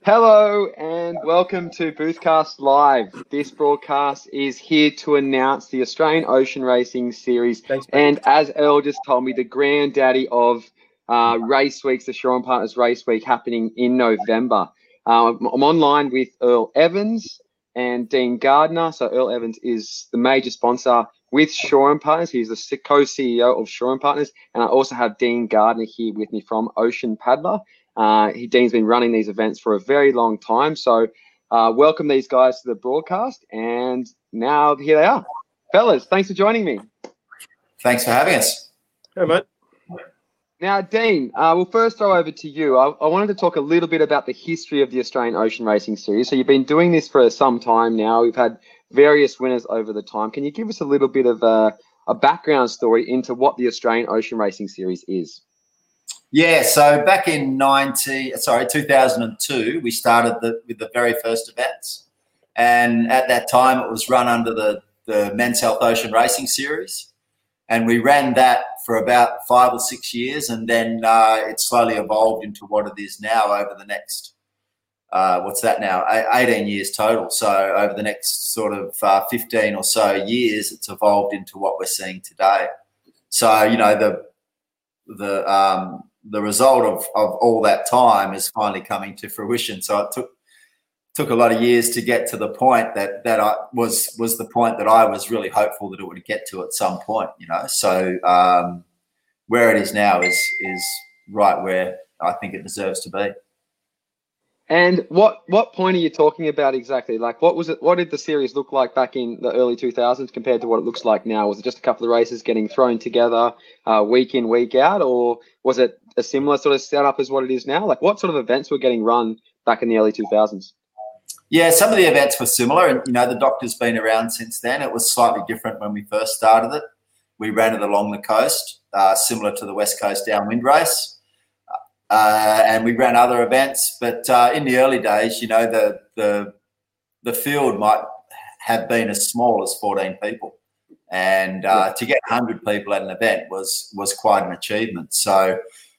Hello and welcome to Boothcast Live. This broadcast is here to announce the Australian Ocean Racing Series. Thanks, and as Earl just told me, the granddaddy of race weeks, the Shore and Partners Race Week happening in November. I'm online with Earl Evans and Dean Gardner. So Earl Evans is the major sponsor with Shore and Partners. He's the co-CEO of Shore and Partners. And I also have Dean Gardner here with me from Ocean Paddler. Dean's been running these events for a very long time. So welcome these guys to the broadcast. And now here they are. Fellas, thanks for joining me. Thanks for having us. Hey, mate. Now, Dean, we'll first throw over to you. I wanted to talk a little bit about the history of the Australian Ocean Racing Series. So you've been doing this for some time now. We've had various winners over the time. Can you give us a little bit of a background story into what the Australian Ocean Racing Series is? Yeah, so back in 2002, we started with the very first events. And at that time, it was run under the Men's Health Ocean Racing Series. And we ran that for about 5 or 6 years. And then it slowly evolved into what it is now over the next, 18 years total. So over the next sort of 15 or so years, it's evolved into what we're seeing today. So, you know, the result of all that time is finally coming to fruition. So it took a lot of years to get to the point that I was the point that I was really hopeful that it would get to at some point, you know. So where it is now is right where I think it deserves to be. And what point are you talking about exactly? Like, what did the series look like back in the early 2000s compared to what it looks like now? Was it just a couple of races getting thrown together week in, week out, or was it a similar sort of setup as what it is now? Like, what sort of events were getting run back in the early 2000s? Yeah, some of the events were similar, and, you know, the Doctor's been around since then. It was slightly different when we first started it. We ran it along the coast, similar to the West Coast Downwind Race. And we ran other events, but in the early days, you know, the field might have been as small as 14 people, and to get 100 people at an event was quite an achievement. So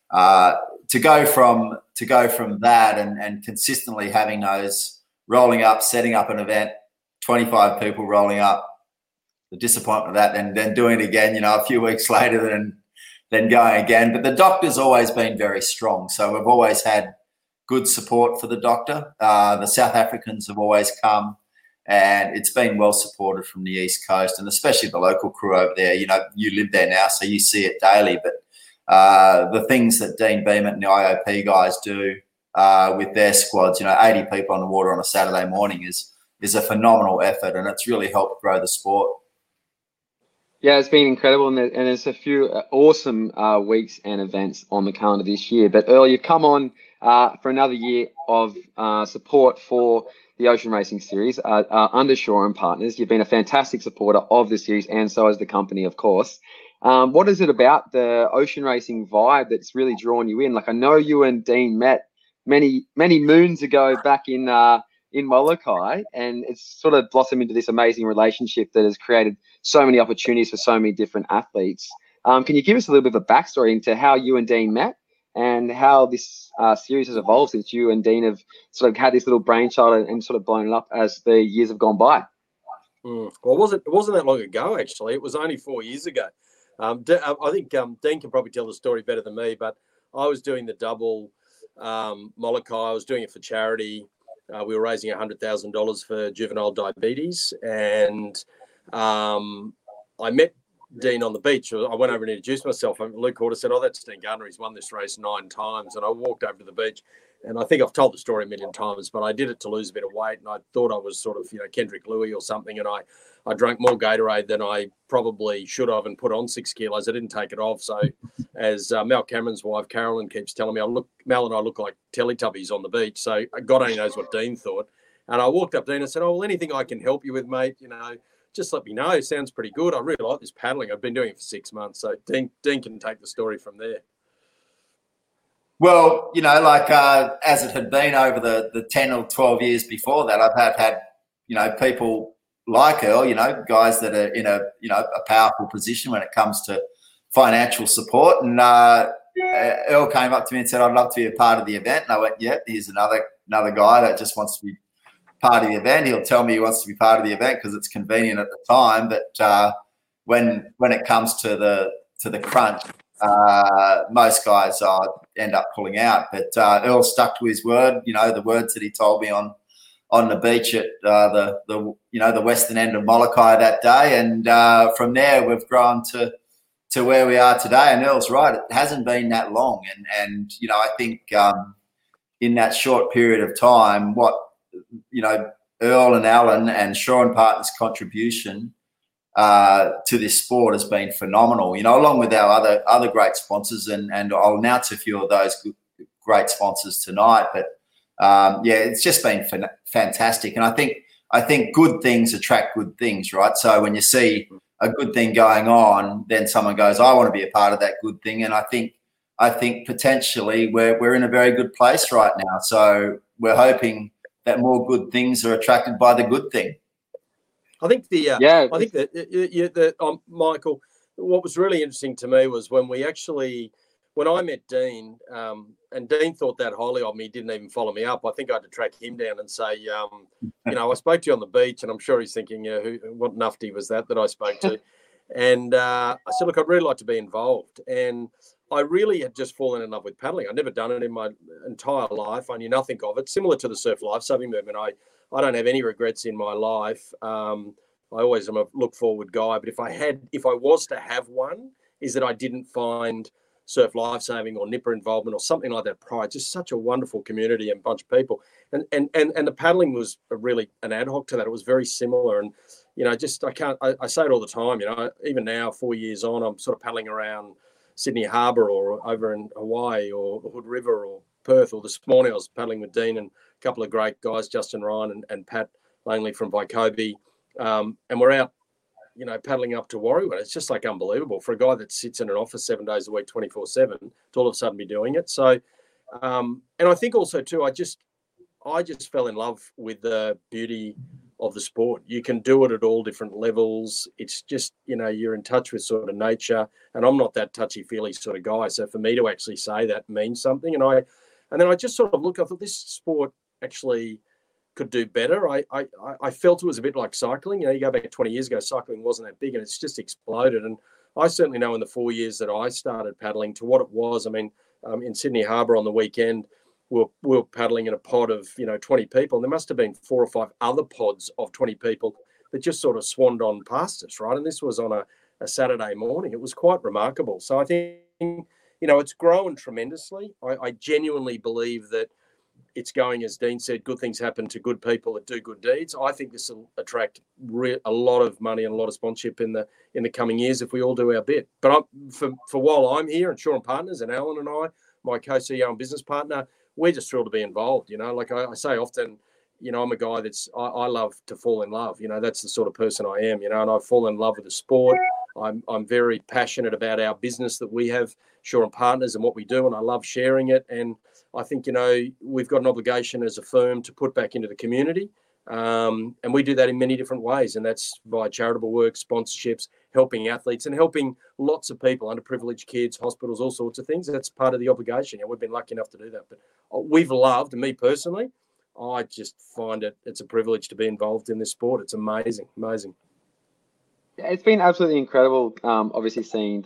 to go from that and consistently having those rolling up, setting up an event, 25 people rolling up, the disappointment of that, and then doing it again, you know, a few weeks later, then going again. But the Doctor's always been very strong. So we've always had good support for the Doctor. The South Africans have always come, and it's been well supported from the East Coast, and especially the local crew over there. You know, you live there now, so you see it daily. But the things that Dean Beament and the IOP guys do with their squads, you know, 80 people on the water on a Saturday morning is a phenomenal effort, and it's really helped grow the sport. Yeah, it's been incredible, and there's a few awesome weeks and events on the calendar this year. But Earl, you've come on for another year of support for the Ocean Racing Series under Shore and Partners. You've been a fantastic supporter of the series, and so has the company, of course. What is it about the ocean racing vibe that's really drawn you in? Like, I know you and Dean met many moons ago back in Molokai, and it's sort of blossomed into this amazing relationship that has created so many opportunities for so many different athletes. Can you give us a little bit of a backstory into how you and Dean met and how this series has evolved since you and Dean have sort of had this little brainchild and sort of blown it up as the years have gone by? Well, it wasn't that long ago, actually. It was only 4 years ago. I think Dean can probably tell the story better than me, but I was doing the double Molokai. I was doing it for charity. We were raising $100,000 for juvenile diabetes, and I met Dean on the beach. I went over and introduced myself, and Luke Horter said, "Oh, that's Dean Gardner. He's won this race 9 times." And I walked over to the beach, and I think I've told the story a million times, but I did it to lose a bit of weight, and I thought I was sort of, you know, Kendrick Louis or something, and I drank more Gatorade than I probably should have and put on 6 kilos. I didn't take it off. So as Mel Cameron's wife, Carolyn, keeps telling me, Mel and I look like Teletubbies on the beach. So God only knows what Dean thought. And I walked up to Dean and said, "Oh, well, anything I can help you with, mate, you know, just let me know. It sounds pretty good. I really like this paddling. I've been doing it for 6 months." So Dean can take the story from there. Well, you know, like as it had been over the 10 or 12 years before that, I've had, you know, people like Earl, you know, guys that are in a powerful position when it comes to financial support. And Earl came up to me and said, "I'd love to be a part of the event." And I went, "Yeah, here's another guy that just wants to be part of the event. He'll tell me he wants to be part of the event because it's convenient at the time. But when it comes to the crunch, most guys end up pulling out." But Earl stuck to his word. The words that he told me on the beach at the western end of Molokai that day, and from there we've grown to where we are today. And Earl's right; it hasn't been that long, and I think in that short period of time, what Earl and Alan and Shaw and Partners' contribution to this sport has been phenomenal. Along with our other great sponsors, and I'll announce a few of those great sponsors tonight. But it's just been fantastic, and I think good things attract good things, right? So when you see a good thing going on, then someone goes, "I want to be a part of that good thing," and I think potentially we're in a very good place right now. So we're hoping that more good things are attracted by the good thing. I think Michael, what was really interesting to me was when I met Dean, and Dean thought that highly of me, didn't even follow me up. I think I had to track him down and say, I spoke to you on the beach, and I'm sure he's thinking, what nufty was that I spoke to? And I said, look, I'd really like to be involved. And I really had just fallen in love with paddling. I'd never done it in my entire life. I knew nothing of it. Similar to the surf lifesaving movement, I don't have any regrets in my life. I always am a look forward guy. But if I was to have one, is that I didn't find surf lifesaving or Nipper involvement or something like that prior. Just such a wonderful community and bunch of people. And the paddling was really an ad hoc to that. It was very similar. And I say it all the time. Even now, 4 years on, I'm sort of paddling around Sydney Harbour or over in Hawaii or Hood River or Perth. Or this morning I was paddling with Dean and a couple of great guys, Justin Ryan and Pat Langley from Vycobi. And we're out, paddling up to Warriwood. It's just like unbelievable for a guy that sits in an office 7 days a week, 24/7, to all of a sudden be doing it. So, and I think also too, I just fell in love with the beauty of the sport. You can do it at all different levels. It's just, you're in touch with sort of nature, and I'm not that touchy-feely sort of guy. So for me to actually say that means something. And then I just sort of look, I thought this sport actually could do better. I felt it was a bit like cycling. You go back 20 years ago, cycling wasn't that big, and it's just exploded. And I certainly know in the 4 years that I started paddling to what it was. I mean, in Sydney Harbour on the weekend, we were paddling in a pod of 20 people, and there must have been 4 or 5 other pods of 20 people that just sort of swanned on past us, right? And this was on a Saturday morning. It was quite remarkable. So I think it's grown tremendously. I genuinely believe that it's going, as Dean said, good things happen to good people that do good deeds. I think this will attract a lot of money and a lot of sponsorship in the coming years if we all do our bit. But for while I'm here, and Shaw and Partners and Alan and I, my co-CEO and business partner, we're just thrilled to be involved. Like I say often, I'm a guy I love to fall in love. That's the sort of person I am, and I fall in love with the sport. I'm very passionate about our business that we have, Shaw and Partners, and what we do, and I love sharing it. And I think, we've got an obligation as a firm to put back into the community. And we do that in many different ways. And that's via charitable work, sponsorships, helping athletes and helping lots of people, underprivileged kids, hospitals, all sorts of things. That's part of the obligation. We've been lucky enough to do that. But we've loved, and me personally, I just find it's a privilege to be involved in this sport. It's amazing, amazing. Yeah, it's been absolutely incredible. Obviously, seeing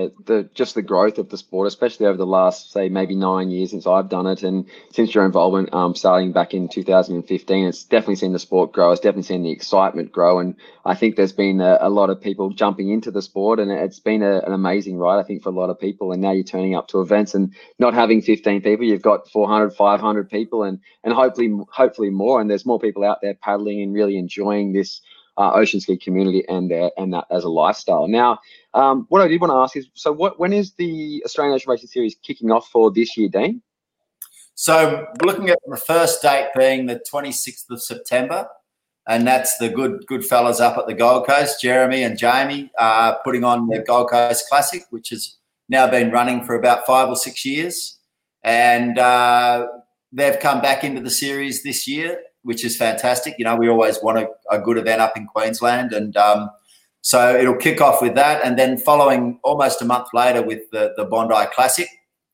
the growth of the sport, especially over the last, say, maybe 9 years since I've done it, and since your involvement, starting back in 2015, it's definitely seen the sport grow. It's definitely seen the excitement grow, and I think there's been a lot of people jumping into the sport, and it's been an amazing ride, I think, for a lot of people. And now you're turning up to events and not having 15 people, you've got 400, 500 people, and hopefully more. And there's more people out there paddling and really enjoying this ocean ski community and that as a lifestyle. Now, what I did want to ask is, so when is the Australian Ocean Racing Series kicking off for this year, Dean? So we're looking at the first date being the 26th of September, and that's the good fellas up at the Gold Coast, Jeremy and Jamie, putting on the Gold Coast Classic, which has now been running for about 5 or 6 years. And they've come back into the series this year, which is fantastic. We always want a good event up in Queensland. And so it'll kick off with that. And then following almost a month later with the Bondi Classic,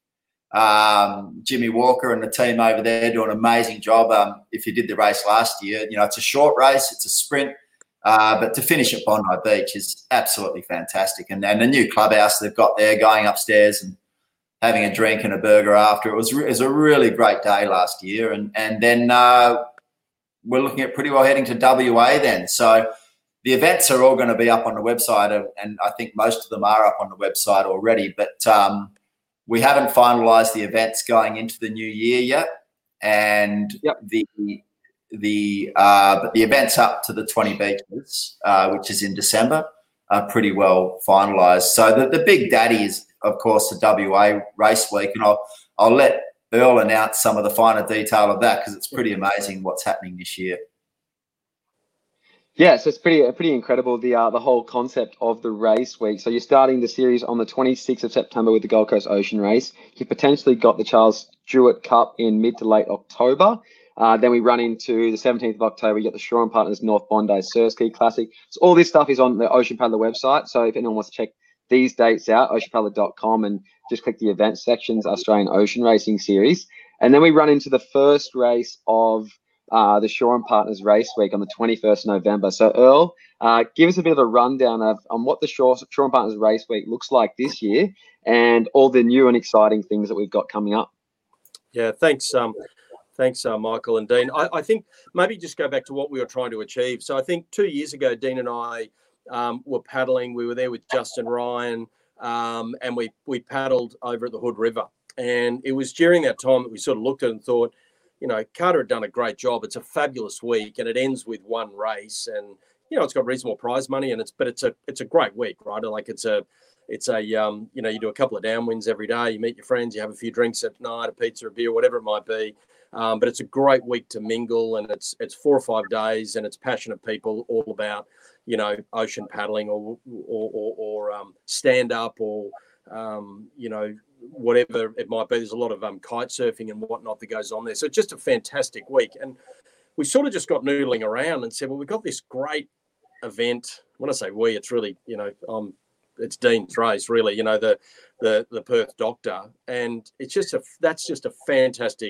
Jimmy Walker and the team over there do an amazing job. If you did the race last year, it's a short race, it's a sprint, but to finish at Bondi Beach is absolutely fantastic. And the new clubhouse they've got there, going upstairs and having a drink and a burger after, it was a really great day last year. And then we're looking at pretty well heading to WA then. So the events are all going to be up on the website, and I think most of them are up on the website already. But we haven't finalised the events going into the new year yet, and yep. but the events up to the 20 beaches, which is in December, are pretty well finalised. So the big daddy is, of course, the WA race week, and I'll let Earl announce some of the finer detail of that because it's pretty amazing what's happening this year. Yeah, so it's pretty incredible, the whole concept of the race week. So you're starting the series on the 26th of September with the Gold Coast Ocean Race. You've potentially got the Charles Stewart Cup in mid to late October. Then we run into the 17th of October. You get the Shaw and Partners North Bondi Surf Ski Classic. So all this stuff is on the Ocean Paddler website. So if anyone wants to check these dates out, oceanpaddler.com, and just click the events sections, Australian Ocean Racing Series. And then we run into the first race of the Shaw and Partners Race Week on the 21st of November. So Earl, give us a bit of a rundown on what the Shaw and Partners Race Week looks like this year and all the new and exciting things that we've got coming up. Yeah, thanks, Michael and Dean. I think maybe just go back to what we were trying to achieve. So I think 2 years ago, Dean and I were paddling. We were there with Justin Ryan, and we paddled over at the Hood River. And it was during that time that we sort of looked at it and thought, Carter had done a great job. It's a fabulous week, and it ends with one race, and it's got reasonable prize money, and it's a great week, right? Like it's a you do a couple of downwinds every day, you meet your friends, you have a few drinks at night, a pizza, a beer, whatever it might be. But it's a great week to mingle, and it's 4 or 5 days, and it's passionate people all about ocean paddling or stand up or whatever it might be. There's a lot of kite surfing and whatnot that goes on there. So it's just a fantastic week. And we sort of just got noodling around and said, well, we've got this great event. When I say we, it's really, it's Dean's race, really, the Perth Doctor. And it's that's just a fantastic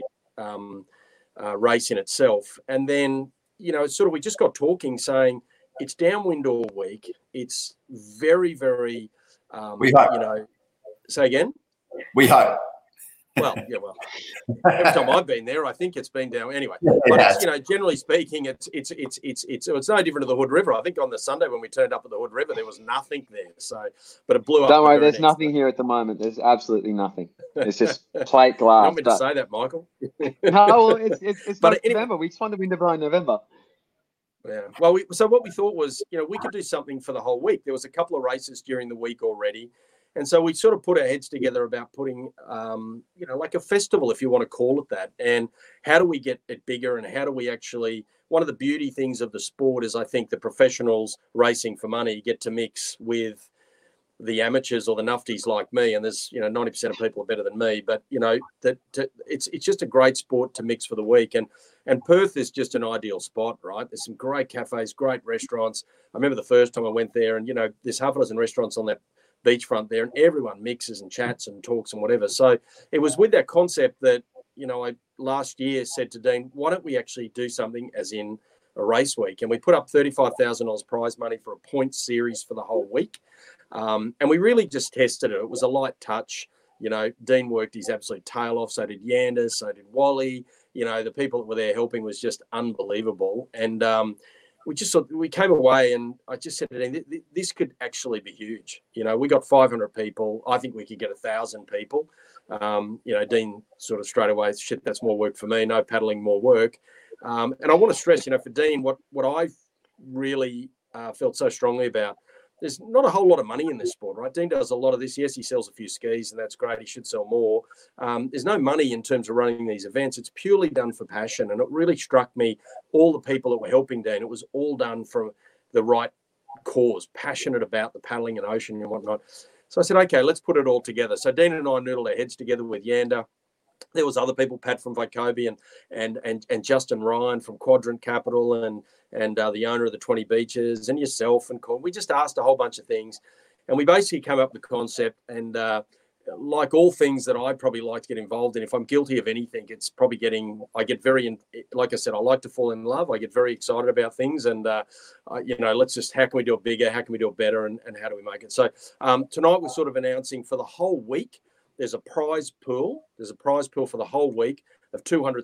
race in itself. And then, we just got talking saying it's downwind all week. It's very, very, we hope. Say again? We hope. Well, every time I've been there, I think it's been down anyway. But it's, generally speaking, it's no different to the Hood River. I think on the Sunday when we turned up at the Hood River, there was nothing there. So, but it blew up. Don't worry, there's nothing here at the moment. There's absolutely nothing. It's just plate glass. You want me to say that, Michael? No, well, it's but anyway, November. We just won the winter by November. Yeah. Well, so what we thought was, we could do something for the whole week. There was a couple of races during the week already. And so we sort of put our heads together about putting, like a festival, if you want to call it that. And how do we get it bigger, and how do we actually, one of the beauty things of the sport is I think the professionals racing for money get to mix with the amateurs or the nufties like me. And there's, 90% of people are better than me, but, it's just a great sport to mix for the week. And Perth is just an ideal spot, right? There's some great cafes, great restaurants. I remember the first time I went there, and, there's half a dozen restaurants on that beachfront there, and everyone mixes and chats and talks and whatever. So it was with that concept that, I last year said to Dean, why don't we actually do something as in a race week? And we put up $35,000 prize money for a point series for the whole week. And we really just tested it. It was a light touch. Dean worked his absolute tail off. So did Yander, so did Wally. The people that were there helping was just unbelievable. And we came away, and I just said to Dean, this could actually be huge. We got 500 people. I think we could get 1,000 people. Dean sort of straight away, shit, that's more work for me. No paddling, more work. And I want to stress, for Dean, what I've really felt so strongly about, there's not a whole lot of money in this sport, right? Dean does a lot of this. Yes, he sells a few skis, and that's great. He should sell more. There's no money in terms of running these events. It's purely done for passion. And it really struck me, all the people that were helping Dean, it was all done from the right cause, passionate about the paddling and ocean and whatnot. So I said, okay, let's put it all together. So Dean and I noodled our heads together with Yander. There was other people, Pat from Vycobie and Justin Ryan from Quadrant Capital and the owner of the 20 Beaches and yourself. And we just asked a whole bunch of things. And we basically came up with the concept. And like all things that I probably like to get involved in, if I'm guilty of anything, it's probably I get very, like I said, I like to fall in love. I get very excited about things, and let's just, how can we do it bigger? How can we do it better? And how do we make it? So tonight we're sort of announcing for the whole week, there's a prize pool. There's a prize pool for the whole week of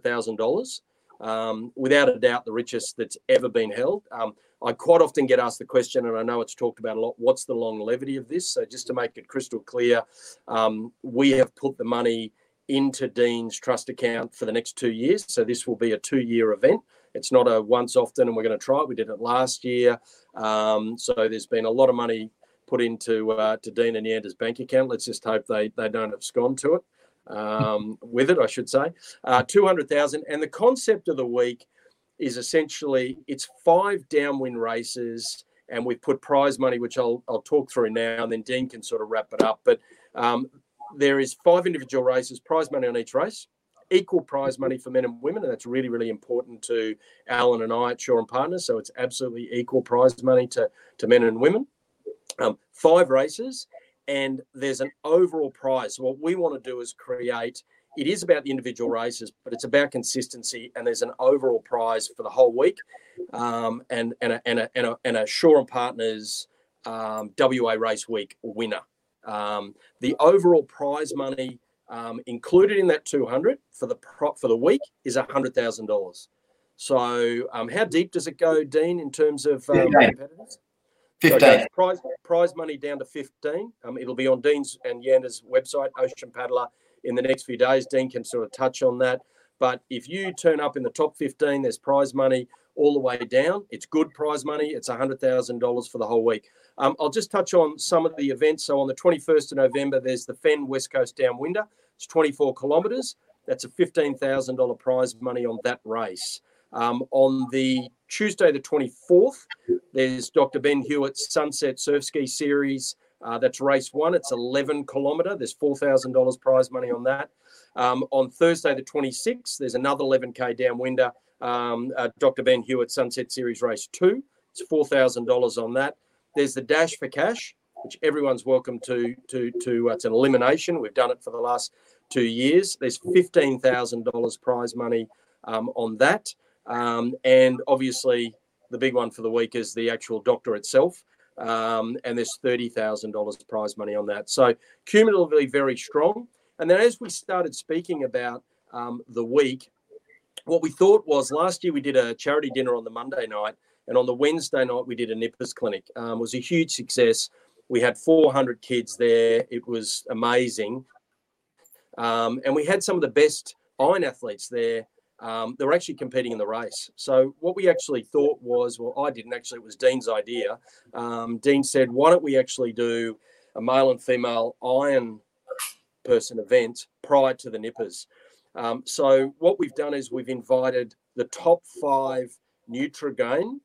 $200,000. Without a doubt, the richest that's ever been held. I quite often get asked the question, and I know it's talked about a lot, what's the longevity of this? So just to make it crystal clear, we have put the money into Dean's trust account for the next 2 years. So this will be a 2-year event. It's not a once often and we're going to try it. We did it last year. So there's been a lot of money put into to Dean and Yanda's bank account. Let's just hope they don't abscond to it, with it, I should say. 200,000. And the concept of the week is essentially it's 5 downwind races, and we've put prize money, which I'll talk through now, and then Dean can sort of wrap it up. But there is 5 individual races, prize money on each race, equal prize money for men and women, and that's really, really important to Alan and I at Shaw and Partners. So it's absolutely equal prize money to men and women. 5 races, and there's an overall prize. So what we want to do is create. It is about the individual races, but it's about consistency, and there's an overall prize for the whole week, and a Shaw and Partners WA Race Week winner. The overall prize money included in that 200 for the week is $100,000. So how deep does it go, Dean, in terms of competitors? 15. So prize money down to 15. It'll be on Dean's and Yanda's website, Ocean Paddler, in the next few days. Dean can sort of touch on that. But if you turn up in the top 15, there's prize money all the way down. It's good prize money. It's $100,000 for the whole week. I'll just touch on some of the events. So on the 21st of November, there's the Fen West Coast Downwinder. It's 24 kilometres. That's a $15,000 prize money on that race. On the Tuesday, the 24th, there's Dr. Ben Hewitt's Sunset Surf Ski Series. That's race 1. It's 11 kilometre. There's $4,000 prize money on that. On Thursday, the 26th, there's another 11K downwinder, Dr. Ben Hewitt Sunset Series race 2. It's $4,000 on that. There's the Dash for Cash, which everyone's welcome to. It's an elimination. We've done it for the last 2 years. There's $15,000 prize money on that. And obviously, the big one for the week is the actual doctor itself. And there's $30,000 prize money on that. So cumulatively very strong. And then as we started speaking about the week, what we thought was last year we did a charity dinner on the Monday night, and on the Wednesday night we did a nippers clinic. It was a huge success. We had 400 kids there. It was amazing. And we had some of the best iron athletes there. They were actually competing in the race. So what we actually thought was, well, I didn't actually, it was Dean's idea. Dean said, why don't we actually do a male and female iron person event prior to the nippers? So what we've done is we've invited the top 5 Nutrigain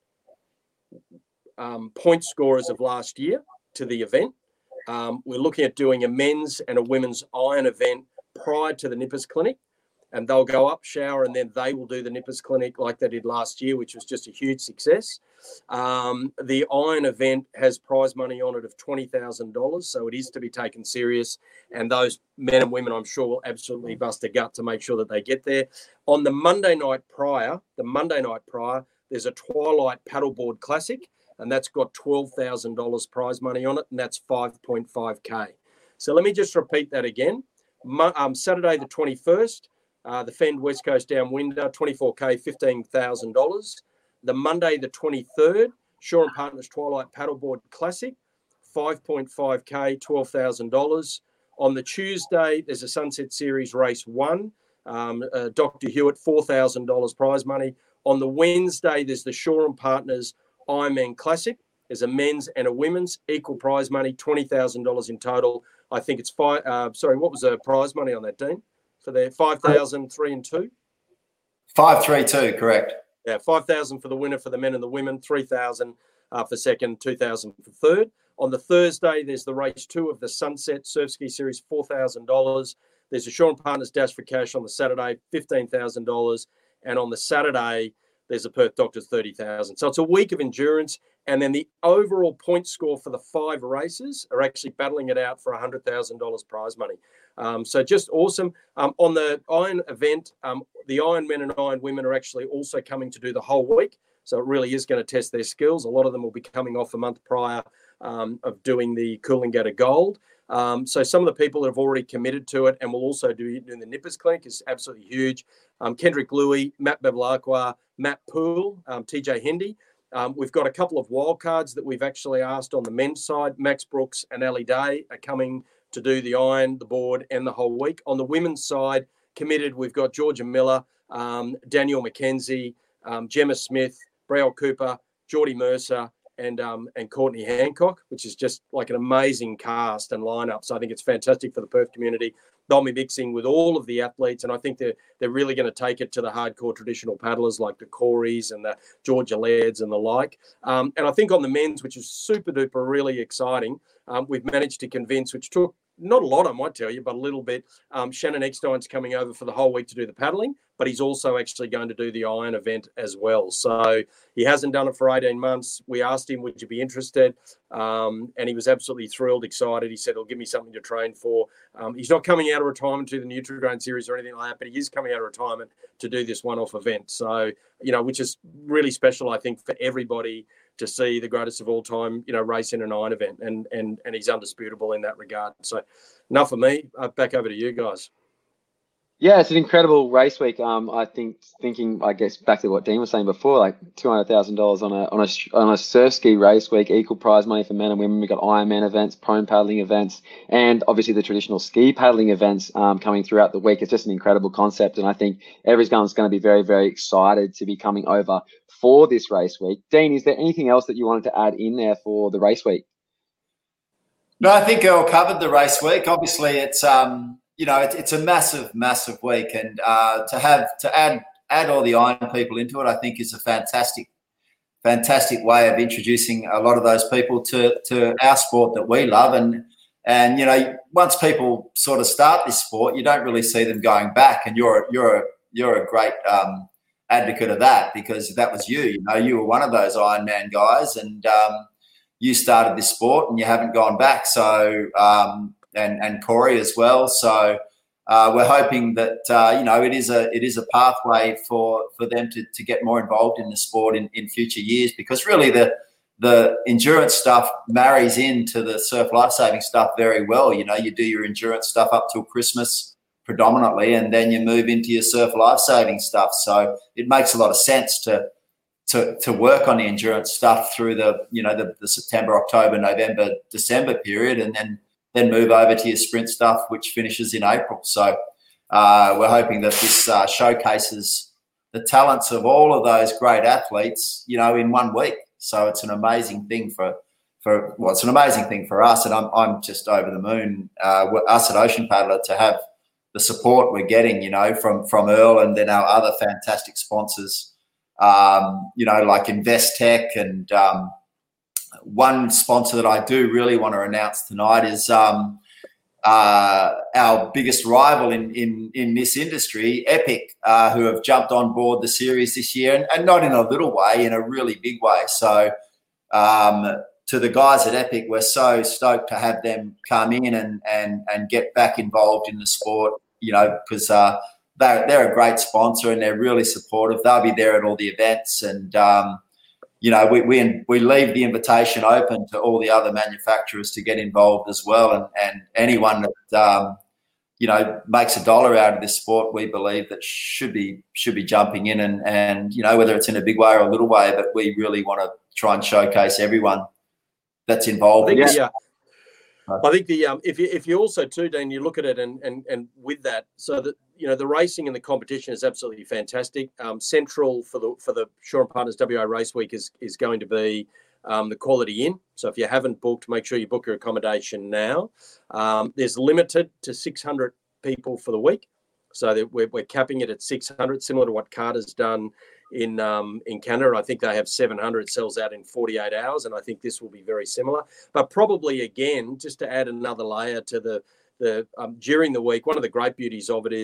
point scorers of last year to the event. We're looking at doing a men's and a women's iron event prior to the nippers clinic. And they'll go up, shower, and then they will do the nippers clinic like they did last year, which was just a huge success. The iron event has prize money on it of $20,000, so it is to be taken serious. And those men and women, I'm sure, will absolutely bust a gut to make sure that they get there. On the Monday night prior, there's a Twilight Paddleboard Classic, and that's got $12,000 prize money on it, and that's 5.5K. So let me just repeat that again. Saturday the 21st, the Fend West Coast Downwinder, 24K, $15,000. The Monday, the 23rd, Shaw and Partners Twilight Paddleboard Classic, 5.5K, $12,000. On the Tuesday, there's a Sunset Series Race 1, Dr. Hewitt, $4,000 prize money. On the Wednesday, there's the Shaw and Partners Ironman Classic. There's a men's and a women's, equal prize money, $20,000 in total. I think it's what was the prize money on that, Dean? For the 5,000, 3 and 2? 532, correct. Yeah, 5,000 for the winner for the men and the women, 3,000 for second, 2,000 for third. On the Thursday, there's the race 2 of the Sunset Surf Ski Series, $4,000. There's a Shaw and Partners Dash for Cash on the Saturday, $15,000. And on the Saturday, there's a Perth Doctors 30,000. So it's a week of endurance. And then the overall point score for the 5 races are actually battling it out for $100,000 prize money. So just awesome. On the Iron event, the Iron men and Iron women are actually also coming to do the whole week. So it really is going to test their skills. A lot of them will be coming off a month prior of doing the Coolangatta Gold. So some of the people that have already committed to it and will also do in the Nippers Clinic is absolutely huge. Kendrick Louis, Matt Bevilacqua, Matt Poole, TJ Hendy. We've got a couple of wild cards that we've actually asked on the men's side. Max Brooks and Ali Day are coming to do the Iron, the board, and the whole week. On the women's side, committed, we've got Georgia Miller, Danielle McKenzie, Gemma Smith, Brielle Cooper, Geordie Mercer, and Courtney Hancock, which is just like an amazing cast and lineup. So I think it's fantastic for the Perth community. They'll be mixing with all of the athletes, and I think they're really going to take it to the hardcore traditional paddlers like the Corys and the Georgia Lairds and the like. And I think on the men's, which is super duper really exciting, we've managed to convince, which took not a lot, I might tell you, but a little bit. Shannon Eckstein's coming over for the whole week to do the paddling, but he's also actually going to do the Iron event as well. So he hasn't done it for 18 months. We asked him, would you be interested? And he was absolutely thrilled, excited. He said, it'll give me something to train for. He's not coming out of retirement to the Nutrigrain series or anything like that, but he is coming out of retirement to do this one-off event. So, which is really special, I think, for everybody to see the greatest of all time, race in an Iron event. And he's undisputable in that regard. So enough of me. Back over to you guys. Yeah, it's an incredible race week. I thinking, I guess, back to what Dean was saying before, like $200,000 on a surf ski race week, equal prize money for men and women. We've got Ironman events, prone paddling events, and obviously the traditional ski paddling events coming throughout the week. It's just an incredible concept, and I think everyone's going to be very, very excited to be coming over for this race week. Dean, is there anything else that you wanted to add in there for the race week? No, I think Earl covered the race week. Obviously, it's it's a massive, massive week, and to add all the Iron people into it, I think is a fantastic way of introducing a lot of those people to our sport that we love. And once people sort of start this sport, you don't really see them going back. And you're a great advocate of that, because that was you. You were one of those Ironman guys, and you started this sport and you haven't gone back. So. And Corey as well. So we're hoping that it is a pathway for them to get more involved in the sport in future years, because really the endurance stuff marries into the surf lifesaving stuff very well. You do your endurance stuff up till Christmas predominantly, and then you move into your surf lifesaving stuff. So it makes a lot of sense to work on the endurance stuff through the September, October, November, December period, and then move over to your sprint stuff, which finishes in April. So we're hoping that this showcases the talents of all of those great athletes, in 1 week. So it's an amazing thing it's an amazing thing for us, and I'm just over the moon, us at Ocean Paddler, to have the support we're getting, from Earl and then our other fantastic sponsors, like Investec and. One sponsor that I do really want to announce tonight is our biggest rival in this industry, Epic, who have jumped on board the series this year, and not in a little way, in a really big way. So to the guys at Epic, we're so stoked to have them come in and get back involved in the sport, because they're a great sponsor and they're really supportive. They'll be there at all the events, and we leave the invitation open to all the other manufacturers to get involved as well, and anyone that makes a dollar out of this sport, we believe that should be jumping in, and whether it's in a big way or a little way, but we really want to try and showcase everyone that's involved. I think if you also too, Dean, you look at it and with that, so that the racing and the competition is absolutely fantastic. Central for the Shaw and Partners WA Race Week is going to be the Quality Inn. So if you haven't booked, make sure you book your accommodation now. There's limited to 600 people for the week, so that we're capping it at 600, similar to what Carter's done in Canada. I think they have 700. It sells out in 48 hours, and I think this will be very similar. But probably, again, just to add another layer to the during the week, one of the great beauties of it is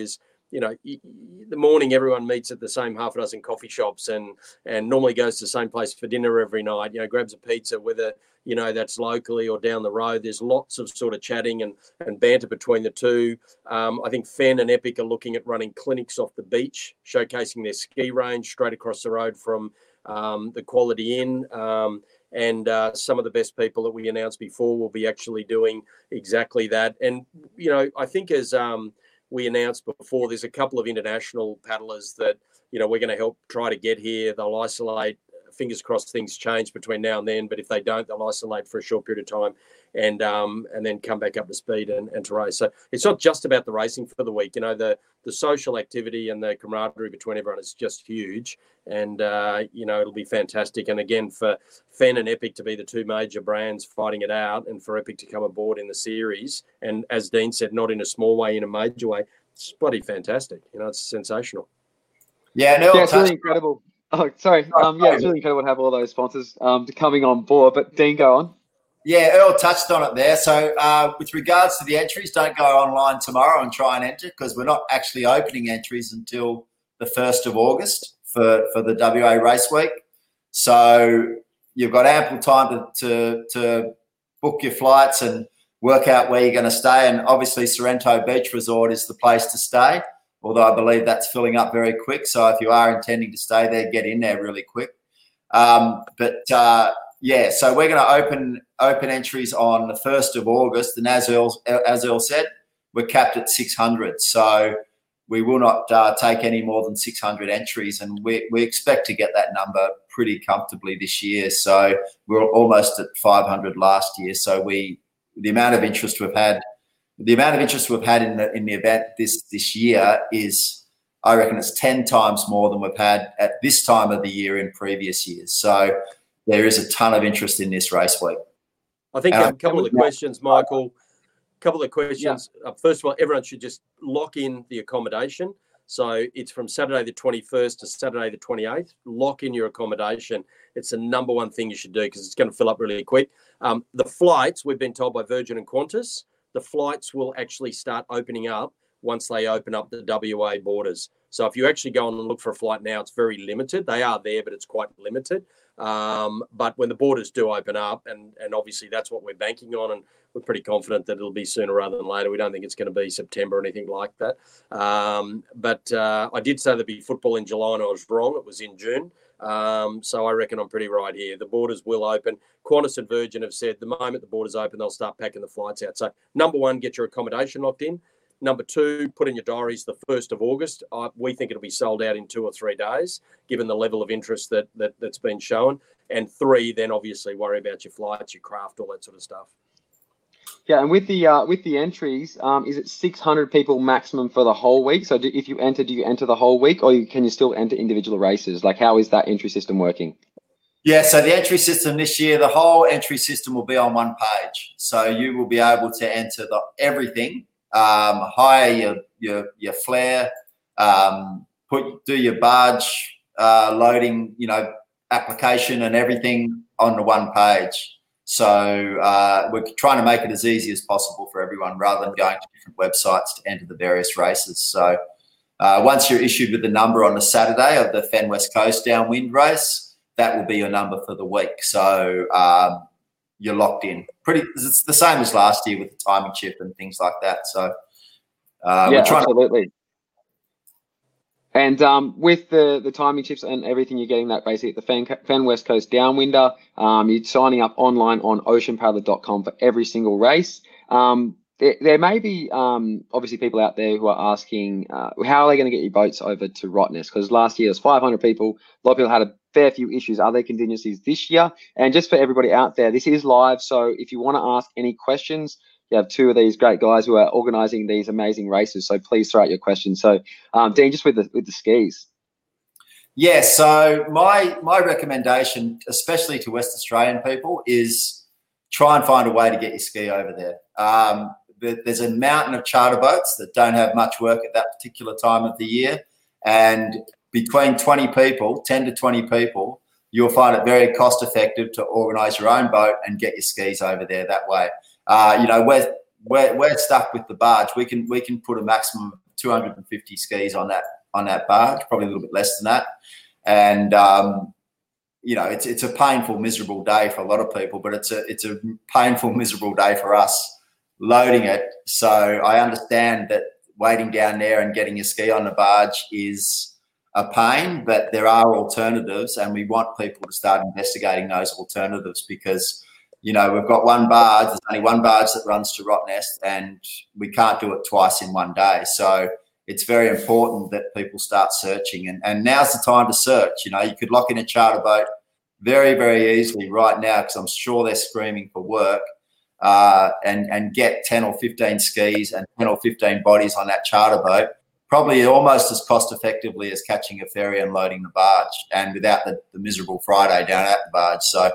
the morning everyone meets at the same half a dozen coffee shops and normally goes to the same place for dinner every night, grabs a pizza, whether, that's locally or down the road. There's lots of sort of chatting and banter between the two. I think Fen and Epic are looking at running clinics off the beach, showcasing their ski range straight across the road from the Quality Inn. And some of the best people that we announced before will be actually doing exactly that. And, I think as we announced before, there's a couple of international paddlers that, we're going to help try to get here. They'll isolate. Fingers crossed things change between now and then, but if they don't, they'll isolate for a short period of time and then come back up to speed and to race. So it's not just about the racing for the week. The social activity and the camaraderie between everyone is just huge, and it'll be fantastic. And again, for Fen and Epic to be the two major brands fighting it out, and for Epic to come aboard in the series, and as Dean said, not in a small way, in a major way, it's bloody fantastic. It's sensational. Yeah, it's really incredible. Oh, sorry. It's really incredible to have all those sponsors coming on board. But Dean, go on. Yeah, Earl touched on it there. So with regards to the entries, don't go online tomorrow and try and enter, because we're not actually opening entries until the 1st of August for the WA Race Week. So you've got ample time to book your flights and work out where you're going to stay. And obviously Sorrento Beach Resort is the place to stay, although I believe that's filling up very quick. So if you are intending to stay there, get in there really quick. So we're going to open entries on the 1st of August. And as Earl said, we're capped at 600. So we will not take any more than 600 entries. And we expect to get that number pretty comfortably this year. So we're almost at 500 last year. So the amount of interest we've had in the event this year is, I reckon it's 10 times more than we've had at this time of the year in previous years. So there is a ton of interest in this race week. I think a couple of the questions, Michael. First of all, everyone should just lock in the accommodation. So it's from Saturday the 21st to Saturday the 28th. Lock in your accommodation. It's the number one thing you should do, because it's going to fill up really quick. The flights, we've been told by Virgin and Qantas, the flights will actually start opening up once they open up the WA borders. So if you actually go and look for a flight now, it's very limited. They are there, but it's quite limited. But when the borders do open up, and obviously that's what we're banking on, and we're pretty confident that it'll be sooner rather than later. We don't think it's going to be September or anything like that. But I did say there'd be football in July, and I was wrong. It was in June. So I reckon I'm pretty right here. The borders will open. Qantas and Virgin have said the moment the borders open, they'll start packing the flights out. So number one, get your accommodation locked in. Number two, put in your diaries the 1st of August. We think it'll be sold out in 2 or 3 days, given the level of interest that's been shown. And 3, then obviously worry about your flights, your craft, all that sort of stuff. Yeah, and with the entries, is it 600 people maximum for the whole week? So if you enter, do you enter the whole week, or can you still enter individual races? Like, how is that entry system working? Yeah, so the entry system this year, the whole entry system will be on one page. So you will be able to enter everything, hire your flare, do your barge loading, application and everything on the one page. So we're trying to make it as easy as possible for everyone, rather than going to different websites to enter the various races. So once you're issued with the number on the Saturday of the Fen West Coast Downwind race, that will be your number for the week. So you're locked in. It's the same as last year with the timing chip and things like that. So we're trying absolutely. And with the timing chips and everything, you're getting that basically at the Fen West Coast Downwinder. You're signing up online on oceanpaddler.com for every single race. There may be obviously people out there who are asking, how are they going to get your boats over to Rottnest? Because last year it was 500 people. A lot of people had a fair few issues. Are there contingencies this year? And just for everybody out there, this is live. So if you want to ask any questions, you have 2 of these great guys who are organising these amazing races. So please throw out your questions. So Dean, just with the skis. Yeah, so my recommendation, especially to West Australian people, is try and find a way to get your ski over there. There's a mountain of charter boats that don't have much work at that particular time of the year. And between 10 to 20 people, you'll find it very cost effective to organise your own boat and get your skis over there that way. We're stuck with the barge. We can put a maximum of 250 skis on that barge, probably a little bit less than that. And it's a painful, miserable day for a lot of people, but it's a painful, miserable day for us loading it. So I understand that waiting down there and getting your ski on the barge is a pain, but there are alternatives, and we want people to start investigating those alternatives because, we've got one barge. There's only one barge that runs to Rottnest, and we can't do it twice in one day. So it's very important that people start searching, and now's the time to search. You could lock in a charter boat very, very easily right now because I'm sure they're screaming for work, and get 10 or 15 skis and 10 or 15 bodies on that charter boat, probably almost as cost effectively as catching a ferry and loading the barge, and without the miserable Friday down at the barge. So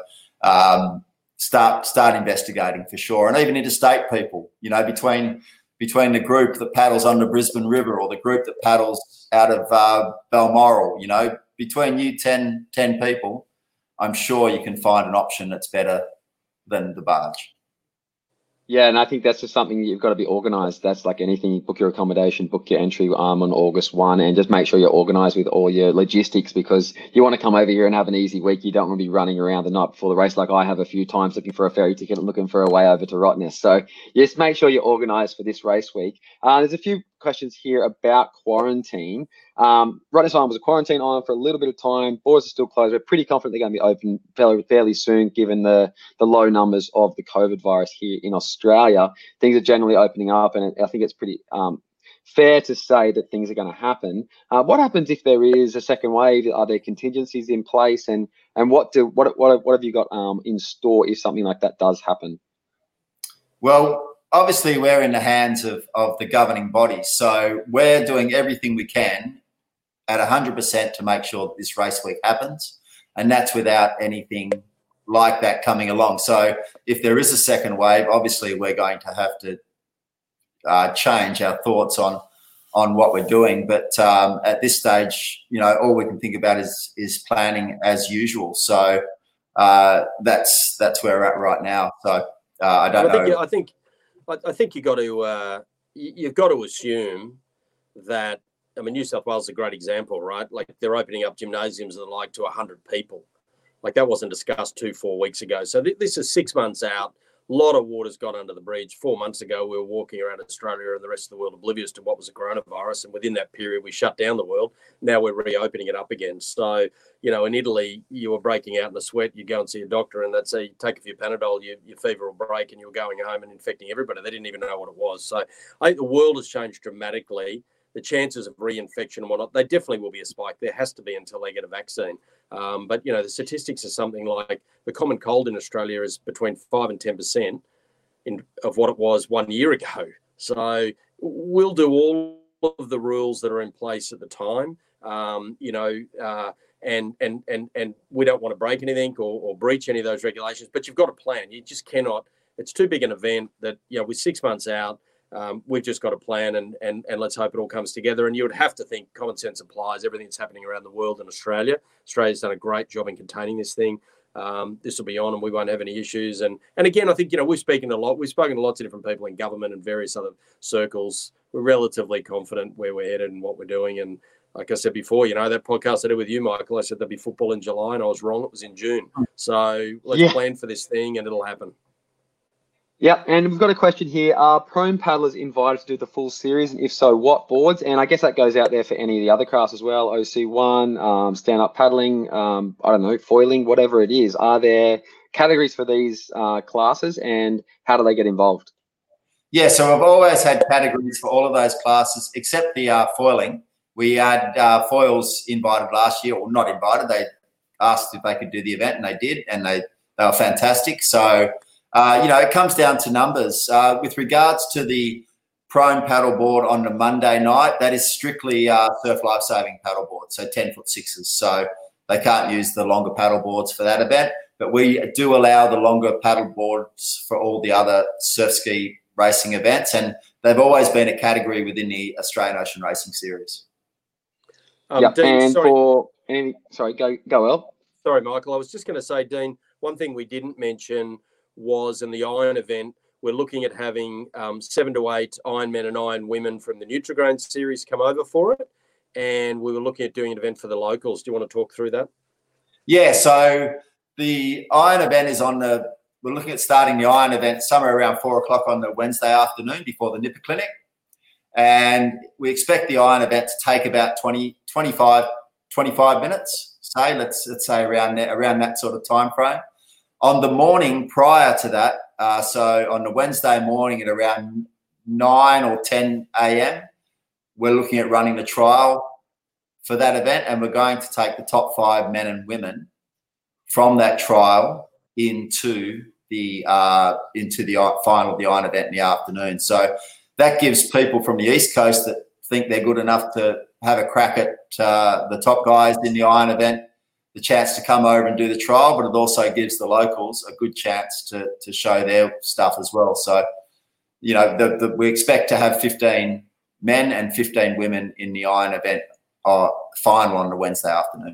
start investigating for sure, and even interstate people. Between the group that paddles on the Brisbane River or the group that paddles out of Balmoral, between you 10 people, I'm sure you can find an option that's better than the barge. Yeah, and I think that's just something you've got to be organised. That's like anything. You book your accommodation, book your entry on August 1, and just make sure you're organised with all your logistics because you want to come over here and have an easy week. You don't want to be running around the night before the race like I have a few times looking for a ferry ticket and looking for a way over to Rottnest. So just make sure you're organised for this race week. There's a few questions here about quarantine. Rottnest Island was a quarantine island for a little bit of time. Borders are still closed. We're pretty confident they're going to be open fairly soon, given the low numbers of the COVID virus here in Australia. Things are generally opening up, and I think it's pretty fair to say that things are going to happen. What happens if there is a second wave? Are there contingencies in place, and what have you got in store if something like that does happen? Well, obviously, we're in the hands of the governing body, so we're doing everything we can at 100% to make sure that this race week happens, and that's without anything like that coming along. So if there is a second wave, obviously we're going to have to change our thoughts on what we're doing. But at this stage, all we can think about is planning as usual. So that's where we're at right now. So I don't know. I think you've got to assume that. I mean, New South Wales is a great example, right? Like they're opening up gymnasiums and the like to 100 people. Like that wasn't discussed 2-4 weeks ago. So this is 6 months out. A lot of water's gone under the bridge. 4 months ago, we were walking around Australia and the rest of the world oblivious to what was a coronavirus. And within that period, we shut down the world. Now we're reopening it up again. So, in Italy, you were breaking out in a sweat. You go and see a doctor and they'd say, take a few Panadol, your fever will break, and you're going home and infecting everybody. They didn't even know what it was. So I think the world has changed dramatically. The chances of reinfection and whatnot, they definitely will be a spike. There has to be until they get a vaccine. But, the statistics are something like the common cold in Australia is between 5 and 10% of what it was 1 year ago. So we'll do all of the rules that are in place at the time, and we don't want to break anything or breach any of those regulations. But you've got a plan. You just cannot. It's too big an event that, with 6 months out, we've just got a plan and let's hope it all comes together. And you would have to think common sense applies. Everything that's happening around the world and Australia. Australia's done a great job in containing this thing. This will be on and we won't have any issues. And again, I think, we've spoken to lots of different people in government and various other circles. We're relatively confident where we're headed and what we're doing. And like I said before, that podcast I did with you, Michael, I said there'd be football in July and I was wrong. It was in June. So let's plan for this thing and it'll happen. Yeah, and we've got a question here. Are prone paddlers invited to do the full series? And if so, what boards? And I guess that goes out there for any of the other crafts as well. OC1, stand-up paddling, I don't know, foiling, whatever it is. Are there categories for these classes and how do they get involved? Yeah, so I've always had categories for all of those classes except the foiling. We had foils invited last year, or not invited. They asked if they could do the event and they did, and they were fantastic. So... it comes down to numbers. With regards to the prone paddleboard on the Monday night, that is strictly surf lifesaving paddleboard, so 10'6". So they can't use the longer paddleboards for that event, but we do allow the longer paddleboards for all the other surf ski racing events, and they've always been a category within the Australian Ocean Racing Series. Dean, go El. Sorry, Michael. I was just going to say, Dean, one thing we didn't mention was in the Iron event, we're looking at having 7 to 8 Ironmen and Ironwomen from the Nutrigrain series come over for it. And we were looking at doing an event for the locals. Do you want to talk through that? Yeah, so the Iron event is we're looking at starting the Iron event somewhere around 4 o'clock on the Wednesday afternoon before the Nipper Clinic. And we expect the Iron event to take about 25 minutes, let's say around that sort of time frame. On the morning prior to that, so on the Wednesday morning at around 9 or 10 a.m., we're looking at running the trial for that event, and we're going to take the top 5 men and women from that trial into the final of the Iron event in the afternoon. So that gives people from the East Coast that think they're good enough to have a crack at the top guys in the Iron event the chance to come over and do the trial, but it also gives the locals a good chance to show their stuff as well. So, you know, we expect to have 15 men and 15 women in the Iron event final on the Wednesday afternoon.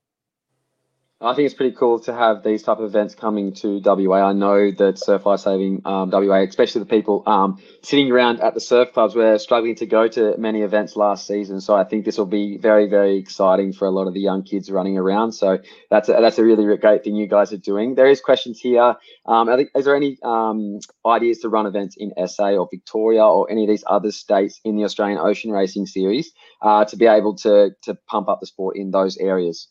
I think it's pretty cool to have these type of events coming to WA. I know that Surf Life Saving WA, especially the people sitting around at the surf clubs, were struggling to go to many events last season. So I think this will be very, very exciting for a lot of the young kids running around. So that's a really great thing you guys are doing. There is questions here. Is there any ideas to run events in SA or Victoria or any of these other states in the Australian Ocean Racing Series to be able to pump up the sport in those areas?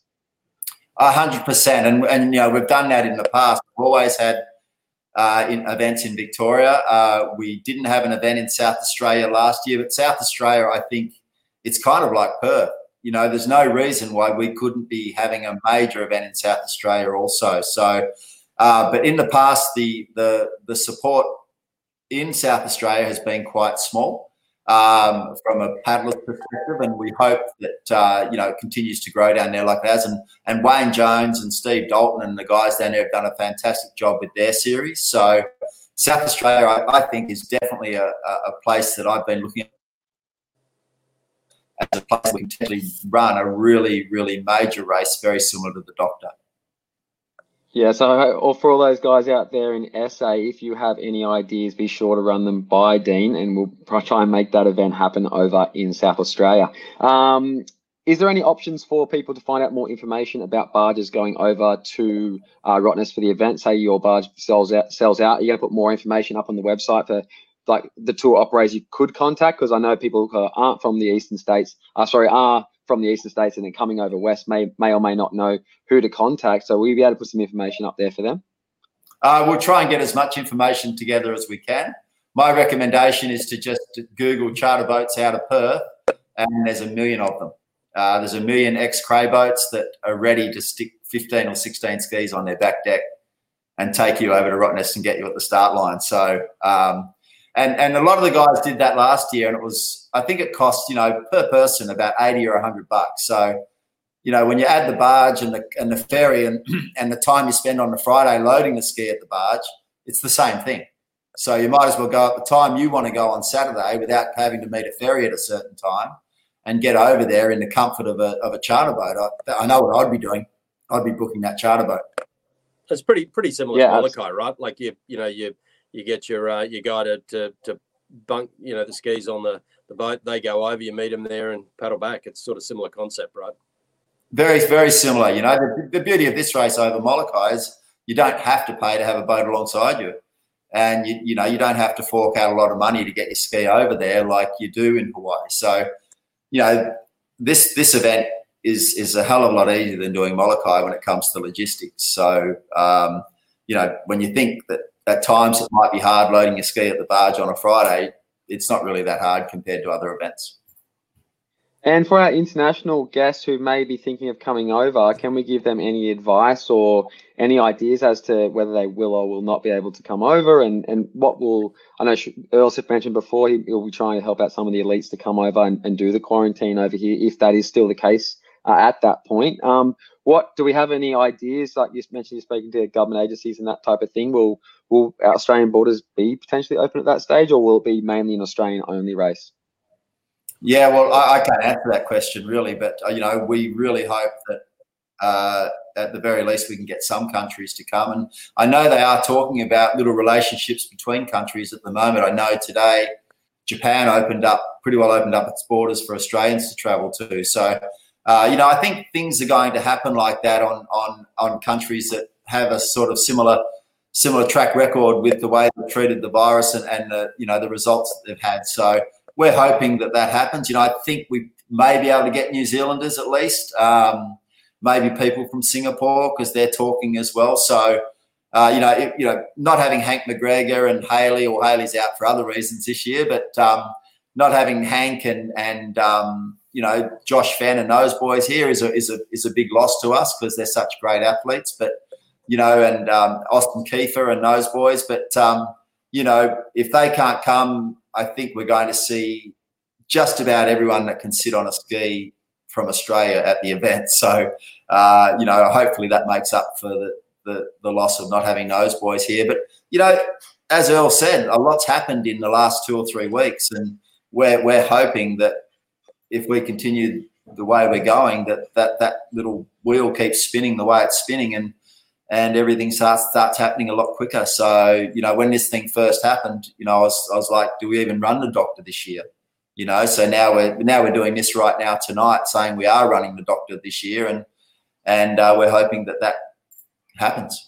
100%, and you know, we've done that in the past. We've always had events in Victoria. We didn't have an event in South Australia last year, but South Australia, I think it's kind of like Perth. You know, there's no reason why we couldn't be having a major event in South Australia also. So, but in the past, the support in South Australia has been quite small from a paddler's perspective, and we hope that you know, it continues to grow down there like it has. And Wayne Jones and Steve Dalton and the guys down there have done a fantastic job with their series. So South Australia, I think, is definitely a place that I've been looking at as a place we can potentially run a really, really major race, very similar to the Doctor. Yeah, so for all those guys out there in SA, if you have any ideas, be sure to run them by Dean, and we'll try and make that event happen over in South Australia. Is there any options for people to find out more information about barges going over to Rottnest for the event? Say your barge sells out, are you going to put more information up on the website for like the tour operators you could contact? Because I know people who aren't from the eastern states, are from the eastern states and then coming over west may or may not know who to contact. So will you be able to put some information up there for them? We'll try and get as much information together as we can. My recommendation is to just Google charter boats out of Perth, and there's a million of them. There's a million ex-Cray boats that are ready to stick 15 or 16 skis on their back deck and take you over to Rottnest and get you at the start line. So, and a lot of the guys did that last year, and I think it cost, you know, per person about $80 or $100. So, you know, when you add the barge and the ferry and the time you spend on the Friday loading the ski at the barge, it's the same thing. So you might as well go at the time you want to go on Saturday without having to meet a ferry at a certain time and get over there in the comfort of a charter boat. I know what I'd be doing. I'd be booking that charter boat. It's pretty similar to Molokai, right? Like you get your guy to bunk, you know, the skis on the boat. They go over, you meet them there and paddle back. It's sort of similar concept, right? Very, very similar. You know, the beauty of this race over Molokai is you don't have to pay to have a boat alongside you. And, you know, you don't have to fork out a lot of money to get your ski over there like you do in Hawaii. So, you know, this event is a hell of a lot easier than doing Molokai when it comes to logistics. So, you know, when you think that at times it might be hard loading your ski at the barge on a Friday, it's not really that hard compared to other events. And for our international guests who may be thinking of coming over, can we give them any advice or any ideas as to whether they will or will not be able to come over, and what will, I know Earl's mentioned before, he'll be trying to help out some of the elites to come over and do the quarantine over here, if that is still the case at that point. What do we have any ideas? Like you mentioned, you're speaking to government agencies and that type of thing. Will our Australian borders be potentially open at that stage, or will it be mainly an Australian only race? Yeah, well, I can't answer that question really, but, you know, we really hope that at the very least, we can get some countries to come. And I know they are talking about little relationships between countries at the moment. I know today Japan pretty well opened up its borders for Australians to travel to. So, I think things are going to happen like that on countries that have a sort of similar track record with the way they've treated the virus and the results that they've had. So we're hoping that happens. I think we may be able to get New Zealanders at least, maybe people from Singapore because they're talking as well. So, not having Hank McGregor and Haley, or Haley's out for other reasons this year, but not having Hank and Josh Fenn and those boys here is a big loss to us because they're such great athletes. But and Austin Kiefer and those boys. But if they can't come, I think we're going to see just about everyone that can sit on a ski from Australia at the event. So, hopefully that makes up for the loss of not having those boys here. But, as Earl said, a lot's happened in the last 2 or 3 weeks, and we're hoping that if we continue the way we're going, that little wheel keeps spinning the way it's spinning and everything starts happening a lot quicker. So, when this thing first happened, I was like, do we even run the Doctor this year? So now we're doing this right now tonight, saying we are running the Doctor this year, and we're hoping that happens.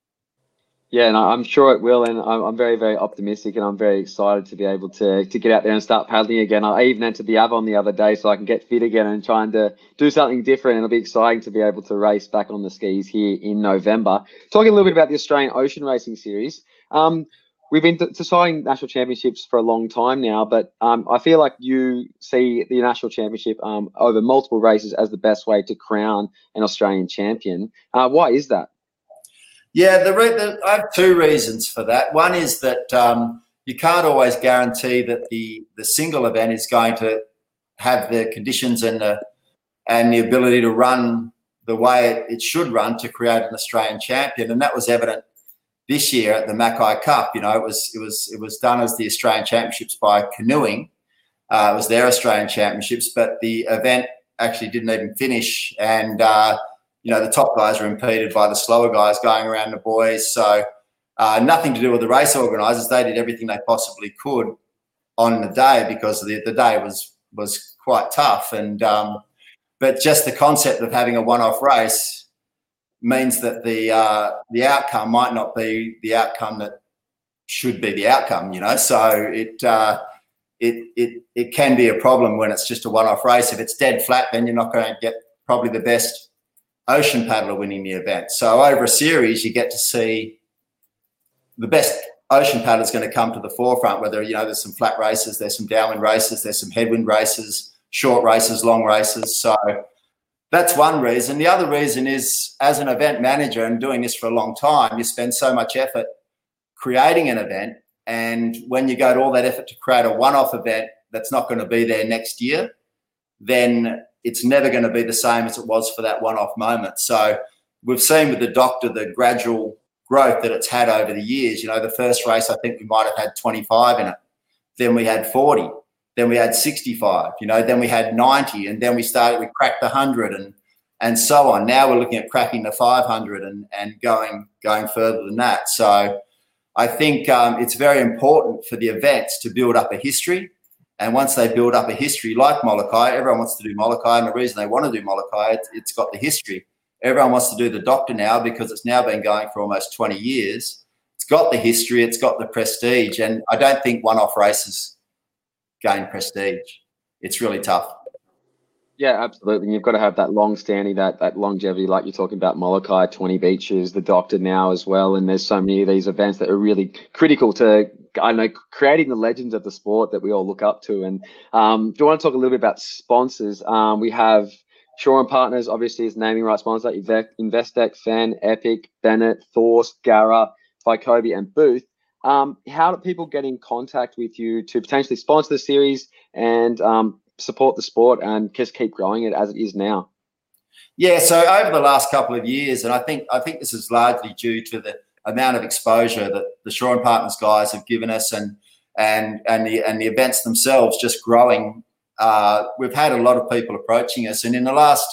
Yeah, and I'm sure it will, and I'm very, very optimistic, and I'm very excited to be able to get out there and start paddling again. I even entered the Avon the other day so I can get fit again and trying to do something different, and it'll be exciting to be able to race back on the skis here in November. Talking a little bit about the Australian Ocean Racing Series, we've been deciding national championships for a long time now, but I feel like you see the national championship over multiple races as the best way to crown an Australian champion. Why is that? Yeah, I have 2 reasons for that. One is that you can't always guarantee that the single event is going to have the conditions and the ability to run the way it should run to create an Australian champion, and that was evident this year at the Mackay Cup. It was done as the Australian Championships by canoeing. It was their Australian Championships, but the event actually didn't even finish, and the top guys were impeded by the slower guys going around the buoys. So nothing to do with the race organisers. They did everything they possibly could on the day because the day was quite tough. And but just the concept of having a one-off race means that the outcome might not be the outcome that should be the outcome. So it can be a problem when it's just a one-off race. If it's dead flat, then you're not going to get probably the best ocean paddler winning the event. So over a series, you get to see the best ocean paddlers going to come to the forefront, whether, there's some flat races, there's some downwind races, there's some headwind races, short races, long races. So that's one reason. The other reason is, as an event manager and doing this for a long time, you spend so much effort creating an event. And when you go to all that effort to create a one-off event that's not going to be there next year, then it's never going to be the same as it was for that one-off moment. So we've seen with the Doctor the gradual growth that it's had over the years. The first race, I think we might have had 25 in it. Then we had 40. Then we had 65. Then we had 90. And then we cracked 100 and so on. Now we're looking at cracking the 500 and going further than that. So I think it's very important for the events to build up a history. And once they build up a history like Molokai, everyone wants to do Molokai, and the reason they want to do Molokai, it's got the history. Everyone wants to do the Doctor now because it's now been going for almost 20 years. It's got the history, it's got the prestige, and I don't think one-off races gain prestige. It's really tough. Yeah, absolutely. You've got to have that long-standing, that longevity, like you're talking about Molokai, 20 beaches, the Doctor now as well, and there's so many of these events that are really critical to, creating the legends of the sport that we all look up to. And do you want to talk a little bit about sponsors? We have Shaw and Partners, obviously, is naming right sponsor, Investec, Fan, Epic, Bennett, Thorst, Gara, Vycobie, and Booth. How do people get in contact with you to potentially sponsor the series and support the sport and just keep growing it as it is now? Yeah, so over the last couple of years, and I think this is largely due to the amount of exposure that the Shaw and Partners guys have given us, and the events themselves just growing. We've had a lot of people approaching us, and in the last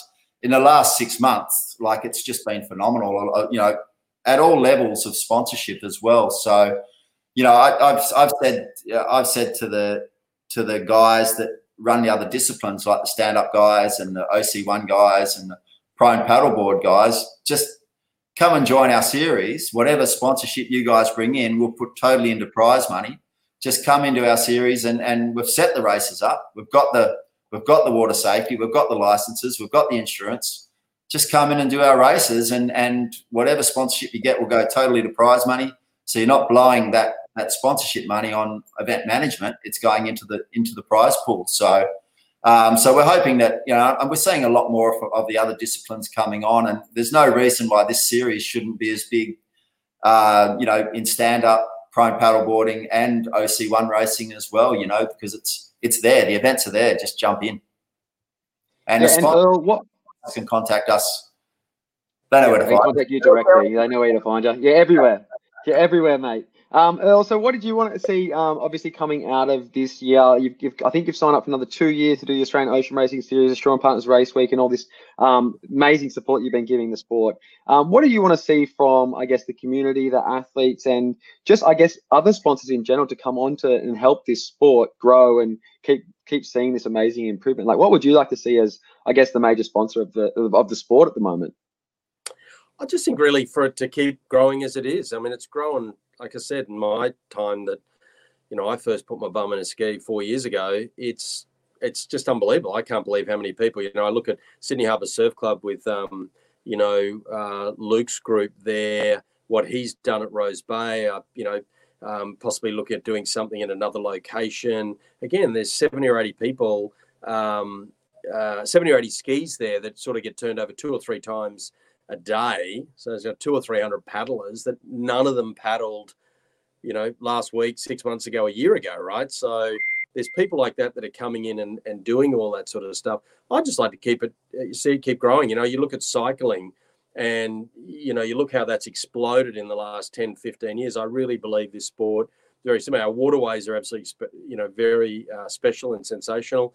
in the last 6 months, like it's just been phenomenal. You know, at all levels of sponsorship as well. So, you know, I've said to the guys that run the other disciplines, like the stand-up guys and the OC1 guys and the pro and paddleboard guys, just come and join our series. Whatever sponsorship you guys bring in, we'll put totally into prize money. Just come into our series, and we've set the races up. We've got the water safety, we've got the licenses, we've got the insurance. Just come in and do our races, and whatever sponsorship you get will go totally to prize money. So you're not blowing that sponsorship money on event management. It's going into the prize pool. So so we're hoping that, you know, and we're seeing a lot more of the other disciplines coming on, and there's no reason why this series shouldn't be as big, you know, in stand-up, pro and paddleboarding and OC1 racing as well, you know, because it's there. The events are there. Just jump in. And, what can contact us. They know where to find contact you directly. They know where to find you. Yeah, everywhere. Yeah, everywhere, mate. Earl, so what did you want to see, obviously, coming out of this year? I think you've signed up for another 2 years to do the Australian Ocean Racing Series, the Shore and Partners Race Week, and all this amazing support you've been giving the sport. What do you want to see from, I guess, the community, the athletes, and just, I guess, other sponsors in general to come on to and help this sport grow and keep seeing this amazing improvement? Like, what would you like to see as, I guess, the major sponsor of the sport at the moment? I just think really for it to keep growing as it is. I mean, it's grown, like I said, in my time that, you know, I first put my bum in a ski 4 years ago. It's just unbelievable. I can't believe how many people, you know, I look at Sydney Harbour Surf Club with, you know, Luke's group there, what he's done at Rose Bay, you know, possibly looking at doing something in another location. Again, there's 70 or 80 people, 70 or 80 skis there that sort of get turned over 2 or 3 times a day. So there's got 200 or 300 paddlers that none of them paddled, you know, last week, 6 months ago, a year ago, right? So there's people like that are coming in and doing all that sort of stuff. I just like to keep growing. You know, you look at cycling and, you know, you look how that's exploded in the last 10, 15 years. I really believe this sport, very similar. Our waterways are absolutely, you know, very special and sensational.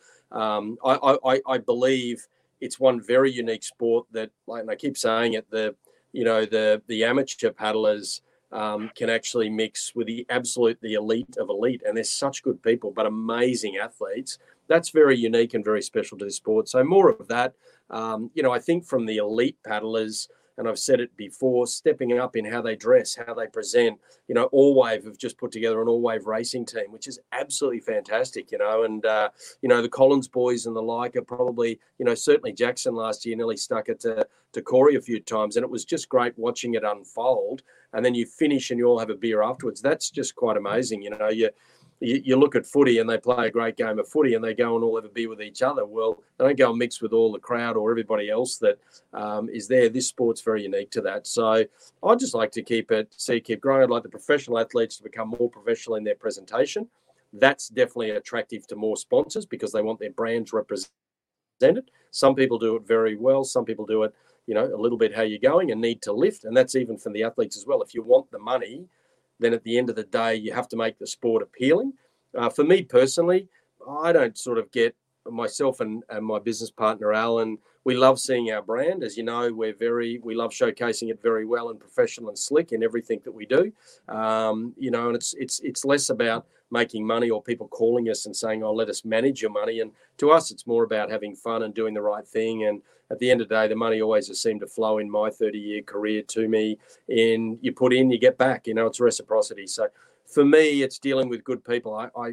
I believe it's one very unique sport that, like, and I keep saying it, the amateur paddlers can actually mix with the elite of elite, and they're such good people, but amazing athletes. That's very unique and very special to the sport. So more of that. You know, I think from the elite paddlers, and I've said it before, stepping up in how they dress, how they present. You know, Allwave have just put together an Allwave racing team, which is absolutely fantastic, you know. And, you know, the Collins boys and the like are probably, you know, certainly Jackson last year nearly stuck it to Corey a few times. And it was just great watching it unfold. And then you finish and you all have a beer afterwards. That's just quite amazing. You know, you look at footy and they play a great game of footy and they go and all have a beer with each other. Well, they don't go and mix with all the crowd or everybody else that is there. This sport's very unique to that. So I'd just like to keep growing. I'd like the professional athletes to become more professional in their presentation. That's definitely attractive to more sponsors because they want their brands represented. Some people do it very well. Some people do it, you know, a little bit how you're going and need to lift. And that's even from the athletes as well. If you want the money, then at the end of the day, you have to make the sport appealing. For me personally, I don't sort of get myself and my business partner, Alan, we love seeing our brand. As you know, we love showcasing it very well and professional and slick in everything that we do. You know, and it's less about making money or people calling us and saying, oh, let us manage your money. And to us, it's more about having fun and doing the right thing. And at the end of the day, the money always has seemed to flow in my 30-year career to me. In you put in, you get back. You know, it's reciprocity. So for me, it's dealing with good people.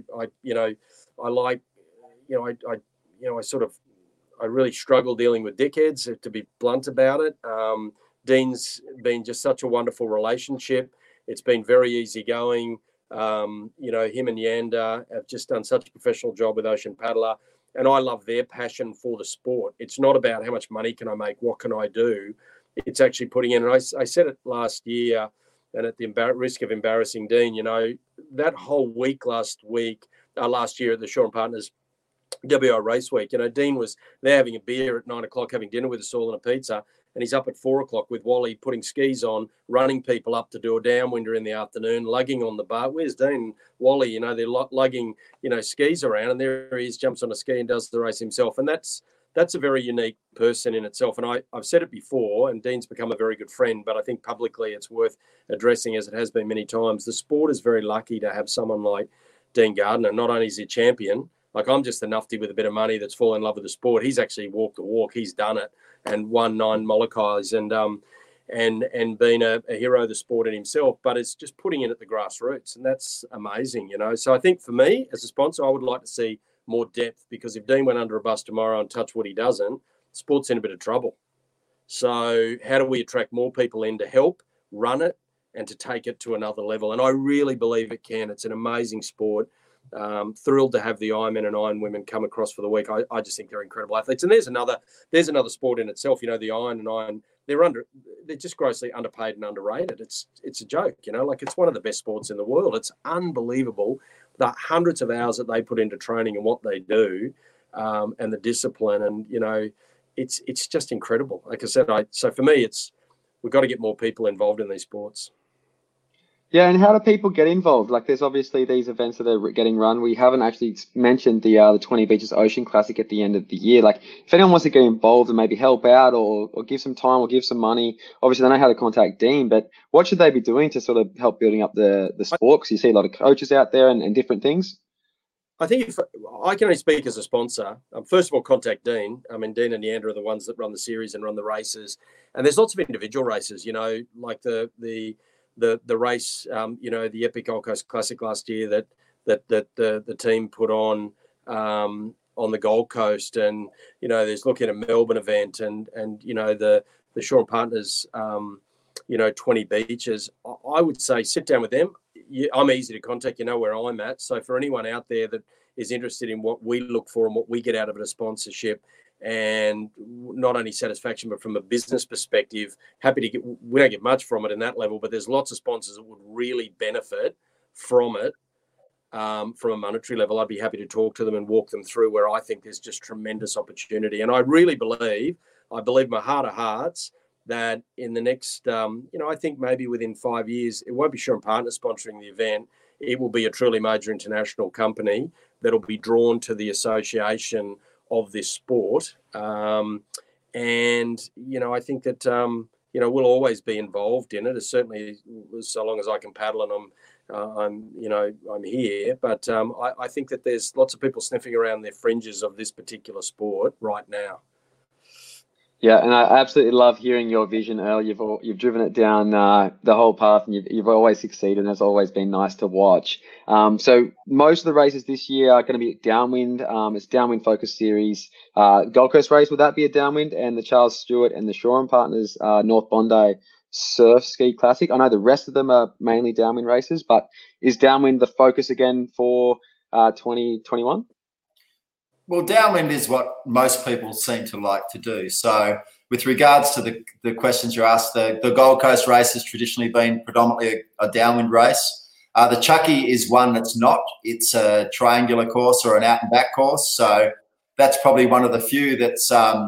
I really struggle dealing with dickheads, to be blunt about it. Dean's been just such a wonderful relationship. It's been very easygoing. You know, him and Yanda have just done such a professional job with Ocean Paddler. And I love their passion for the sport. It's not about how much money can I make, what can I do? It's actually putting in, and I said it last year, and at the risk of embarrassing Dean, you know, that whole week last year at the Shore and Partners WI Race Week, you know, Dean was there having a beer at 9 o'clock, having dinner with us all and a pizza, and he's up at 4 o'clock with Wally putting skis on, running people up to do a downwinder in the afternoon, lugging on the bar. Where's Dean? Wally, you know, they're lugging, you know, skis around, and there he is, jumps on a ski and does the race himself. And that's that's a very unique person in itself. And I've said it before, and Dean's become a very good friend, but I think publicly it's worth addressing, as it has been many times. The sport is very lucky to have someone like Dean Gardner. Not only is he a champion, like I'm just a nufty with a bit of money that's fallen in love with the sport. He's actually walked the walk. He's done it and won 9 Molokais and been a hero of the sport in himself. But it's just putting it at the grassroots, and that's amazing, you know. So I think for me as a sponsor, I would like to see more depth, because if Dean went under a bus tomorrow and touch what he doesn't, sport's in a bit of trouble. So how do we attract more people in to help run it and to take it to another level? And I really believe it can. It's an amazing sport. Thrilled to have the Ironmen and Ironwomen come across for the week. I just think they're incredible athletes. And there's another sport in itself. You know, the Iron and Iron, they're just grossly underpaid and underrated. It's a joke, you know, like it's one of the best sports in the world. It's unbelievable the hundreds of hours that they put into training and what they do, and the discipline, and you know, it's just incredible. Like I said, so for me, we've got to get more people involved in these sports. Yeah, and how do people get involved? Like, there's obviously these events that are getting run. We haven't actually mentioned the 20 Beaches Ocean Classic at the end of the year. Like, if anyone wants to get involved and maybe help out or give some time or give some money, obviously they know how to contact Dean, but what should they be doing to sort of help building up the sport? Because you see a lot of coaches out there and different things. I think if I can only speak as a sponsor, first of all, contact Dean. I mean, Dean and Neander are the ones that run the series and run the races. And there's lots of individual races, you know, like the race, you know, the Epic Gold Coast Classic last year that the team put on the Gold Coast, and you know, there's looking at a Melbourne event, and you know, the Shaw and Partners, you know, 20 Beaches. I would say sit down with them. I'm easy to contact. You know where I'm at. So for anyone out there that is interested in what we look for and what we get out of it, a sponsorship, and not only satisfaction, but from a business perspective, happy to get. We don't get much from it in that level, but there's lots of sponsors that would really benefit from it, from a monetary level. I'd be happy to talk to them and walk them through where I think there's just tremendous opportunity. And I really believe my heart of hearts, that in the next, you know, I think maybe within 5 years, it won't be Shaw and Partners sponsoring the event. It will be a truly major international company that'll be drawn to the association of this sport. And, you know, I think that, you know, we'll always be involved in it. It's certainly so long as I can paddle and I'm here. But I think that there's lots of people sniffing around the fringes of this particular sport right now. Yeah, and I absolutely love hearing your vision, Earl. You've driven it down the whole path, and you've always succeeded, and it's always been nice to watch. So most of the races this year are going to be downwind. It's downwind focus series. Gold Coast race, would that be a downwind? And the Charles Stewart and the Shaw and Partners North Bondi Surf Ski Classic. I know the rest of them are mainly downwind races, but is downwind the focus again for 2021? Well, downwind is what most people seem to like to do. So with regards to the questions you asked, the Gold Coast race has traditionally been predominantly a downwind race. The Chucky is one that's not. It's a triangular course or an out and back course. So that's probably one of the few that's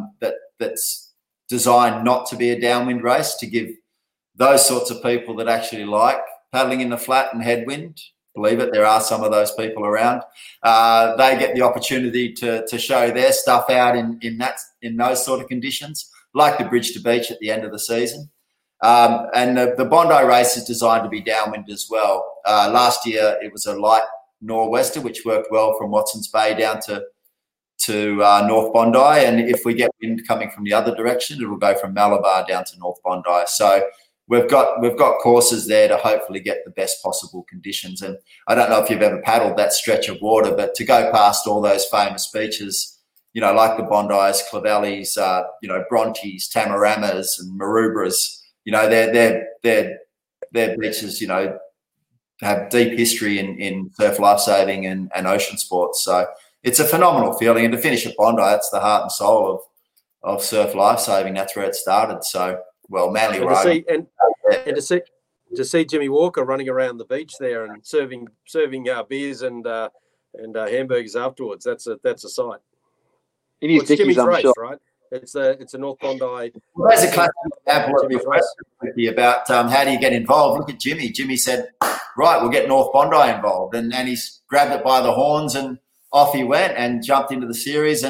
designed not to be a downwind race, to give those sorts of people that actually like paddling in the flat and headwind. Believe it, there are some of those people around. They get the opportunity to show their stuff out in those sort of conditions, like the Bridge to Beach at the end of the season. And the Bondi race is designed to be downwind as well. Last year it was a light nor'wester, which worked well from Watson's Bay down to North Bondi. And if we get wind coming from the other direction, it'll go from Malabar down to North Bondi. So we've got courses there to hopefully get the best possible conditions. And I don't know if you've ever paddled that stretch of water, but to go past all those famous beaches, you know, like the Bondis, Clovellies, you know, Brontes, Tamaramas and Maroubras, you know, they're beaches, you know, have deep history in surf lifesaving and ocean sports. So it's a phenomenal feeling. And to finish at Bondi, that's the heart and soul of surf lifesaving. That's where it started. So, well, Manly Road. And to see Jimmy Walker running around the beach there and serving beers and hamburgers afterwards, that's a sight. In his dickies, Jimmy's I'm race, sure. Right? It's a North Bondi. Well, there's a classic example about how do you get involved. Look at Jimmy. Jimmy said, right, we'll get North Bondi involved. And he's grabbed it by the horns and off he went and jumped into the series. And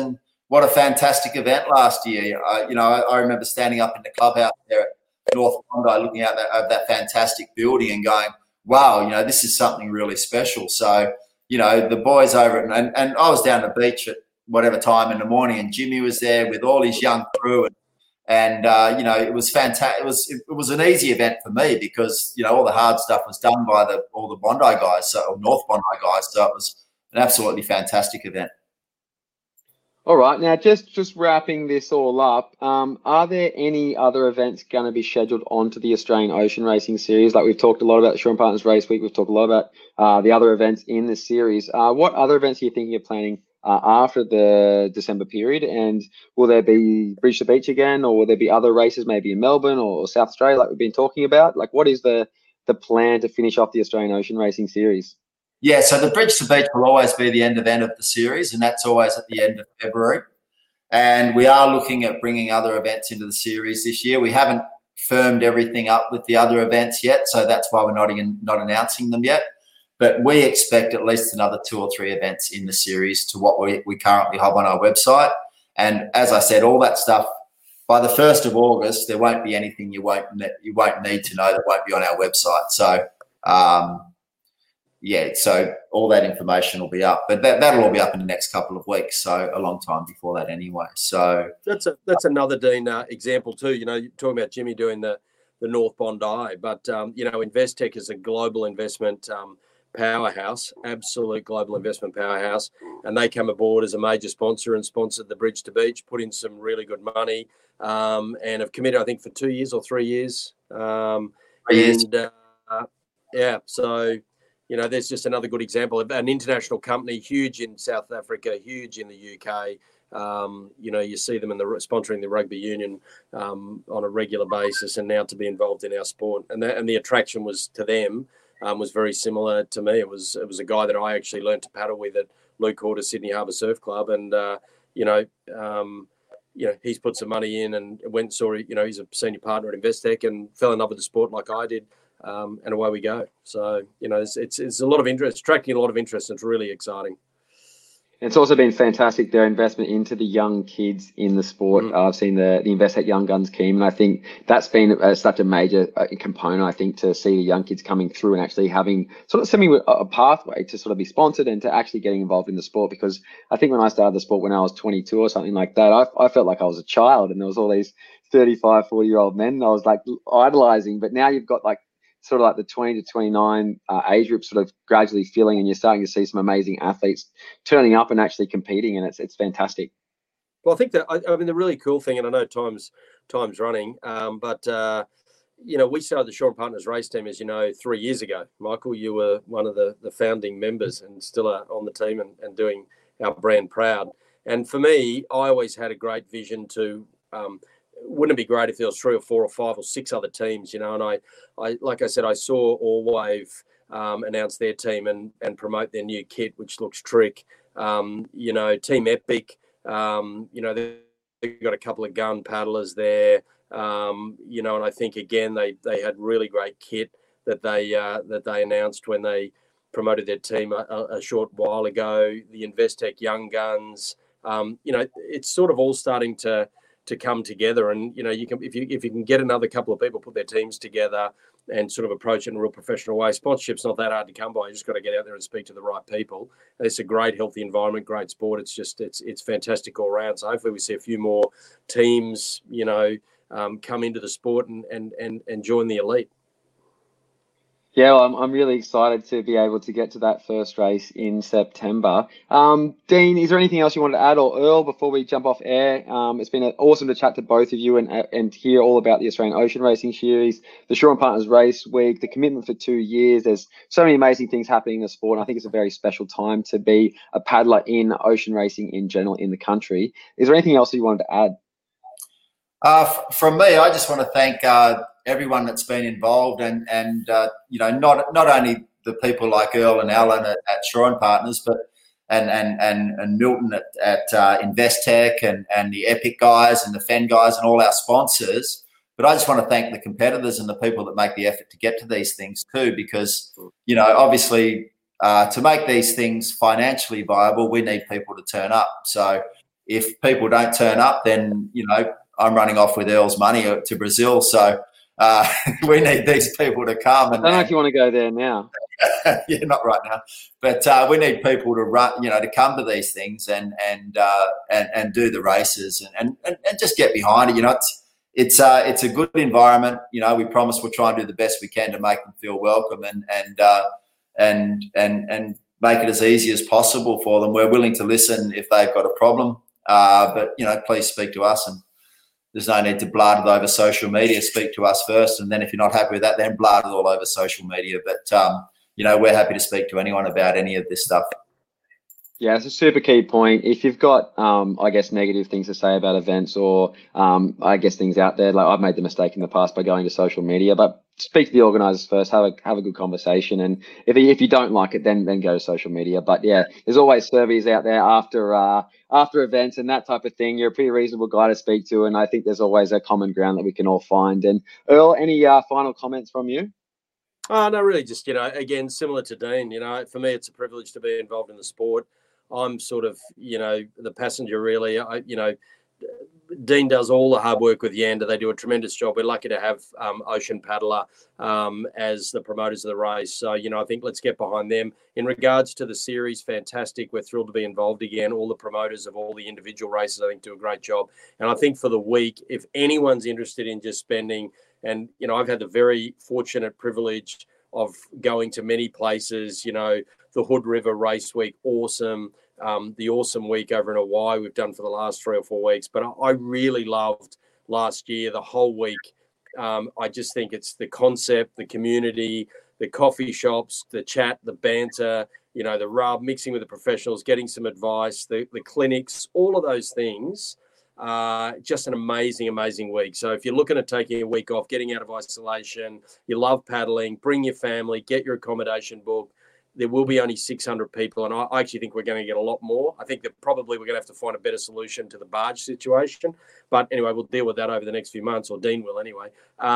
what a fantastic event last year. I remember standing up in the clubhouse there at North Bondi looking out at that fantastic building and going, wow, this is something really special. So, the boys over and I was down the beach at whatever time in the morning, and Jimmy was there with all his young crew, and it was fantastic. It was an easy event for me because all the hard stuff was done by all the Bondi guys, or North Bondi guys. So it was an absolutely fantastic event. All right, now just wrapping this all up, are there any other events going to be scheduled onto the Australian Ocean Racing Series? Like we've talked a lot about the Shore Partners Race Week, we've talked a lot about the other events in the series. What other events are you thinking of planning after the December period? And will there be Bridge to Beach again, or will there be other races maybe in Melbourne or South Australia like we've been talking about? Like what is the plan to finish off the Australian Ocean Racing Series? Yeah, so the Bridge to Beach will always be the end of the series, and that's always at the end of February. And we are looking at bringing other events into the series this year. We haven't firmed everything up with the other events yet, so that's why we're not announcing them yet. But we expect at least another 2 or 3 events in the series to what we currently have on our website. And as I said, all that stuff, by the 1st of August, there won't be anything you won't need to know that won't be on our website. So, so all that information will be up, but that'll all be up in the next couple of weeks. So a long time before that anyway. So that's another, Dean, example too. You're talking about Jimmy doing the North Bondi, but Investec is a global investment powerhouse, absolute global investment powerhouse, and they come aboard as a major sponsor and sponsored the Bridge to Beach, put in some really good money, and have committed, I think, for 2 years or 3 years. So. There's just another good example of an international company, huge in South Africa, huge in the UK. You see them sponsoring the rugby union on a regular basis, and now to be involved in our sport. And the attraction was to them was very similar to me. It was a guy that I actually learned to paddle with at Luke Horter Sydney Harbour Surf Club, and he's put some money in and went and saw. He's a senior partner at Investec and fell in love with the sport like I did. And away we go. So, it's a lot of interest, attracting a lot of interest. And it's really exciting. It's also been fantastic, their investment into the young kids in the sport. I've seen the Investec Young Guns team, and I think that's been such a major component, I think, to see the young kids coming through and actually having sort of a pathway to sort of be sponsored and to actually getting involved in the sport. Because I think when I started the sport when I was 22 or something like that, I felt like I was a child, and there was all these 35, 40-year-old men, and I was like idolizing. But now you've got like sort of like the 20 to 29 age group sort of gradually filling, and you're starting to see some amazing athletes turning up and actually competing, and it's fantastic. Well, I think that, the really cool thing, and I know time's running, but we started the Shore Partners race team, as you know, 3 years ago. Michael, you were one of the founding members and still are on the team and doing our brand proud. And for me, I always had a great vision to wouldn't it be great if there was 3 or 4 or 5 or 6 other teams, and I like I said, I saw All Wave announce their team and promote their new kit, which looks trick. Team Epic, they've got a couple of gun paddlers there, and I think again they had really great kit that they announced when they promoted their team a short while ago. The Investec Young Guns, it's sort of all starting to come together, and you can if you can get another couple of people put their teams together and sort of approach it in a real professional way. Sponsorship's not that hard to come by. You just got to get out there and speak to the right people. And it's a great, healthy environment, great sport. It's fantastic all around. So hopefully we see a few more teams, come into the sport and join the elite. Yeah, well, I'm really excited to be able to get to that first race in September. Dean, is there anything else you wanted to add, or Earl, before we jump off air? It's been awesome to chat to both of you and hear all about the Australian Ocean Racing Series, the Shore Partners Race Week, the commitment for 2 years. There's so many amazing things happening in the sport, and I think it's a very special time to be a paddler in ocean racing in general in the country. Is there anything else you wanted to add? From me, I just want to thank everyone that's been involved, and not only the people like Earl and Alan at Shore Partners, but and Milton at Investec and the Epic guys and the Fen guys and all our sponsors. But I just want to thank the competitors and the people that make the effort to get to these things too, because obviously to make these things financially viable, we need people to turn up. So if people don't turn up, then, you know, I'm running off with Earl's money to Brazil. So we need these people to come. I don't know if you want to go there now. Yeah, not right now. But we need people to run, you know, to come to these things and do the races and just get behind it. You know, it's a good environment. You know, we promise we'll try and do the best we can to make them feel welcome and make it as easy as possible for them. We're willing to listen if they've got a problem. But, you know, please speak to us, and there's no need to blard it over social media. Speak to us first, and then if you're not happy with that, then blard it all over social media. But, you know, we're happy to speak to anyone about any of this stuff. Yeah, it's a super key point. If you've got, I guess, negative things to say about events or, I guess, things out there, like I've made the mistake in the past by going to social media, but speak to the organisers first, have a good conversation. And if you don't like it, then go to social media. But yeah, there's always surveys out there after events and that type of thing. You're a pretty reasonable guy to speak to. And I think there's always a common ground that we can all find. And Earl, any final comments from you? Oh, no, really just, you know, again, similar to Dean, you know, for me, it's a privilege to be involved in the sport. I'm sort of, you know, the passenger really. You know, Dean does all the hard work with Yanda. They do a tremendous job. We're lucky to have Ocean Paddler as the promoters of the race. So, you know, I think let's get behind them. In regards to the series, fantastic. We're thrilled to be involved again. All the promoters of all the individual races, I think, do a great job. And I think for the week, if anyone's interested in just spending, and, you know, I've had the very fortunate privilege of going to many places, you know, the Hood River Race Week, awesome. The awesome week over in Hawaii we've done for the last 3 or 4 weeks. But I really loved last year, the whole week. I just think it's the concept, the community, the coffee shops, the chat, the banter, you know, the rub, mixing with the professionals, getting some advice, the clinics, all of those things. Just an amazing week. So if you're looking at taking a week off, getting out of isolation, you love paddling, bring your family, get your accommodation booked. There will be only 600 people, and I actually think we're going to get a lot more. I think that probably we're going to have to find a better solution to the barge situation. But anyway, we'll deal with that over the next few months, or Dean will anyway.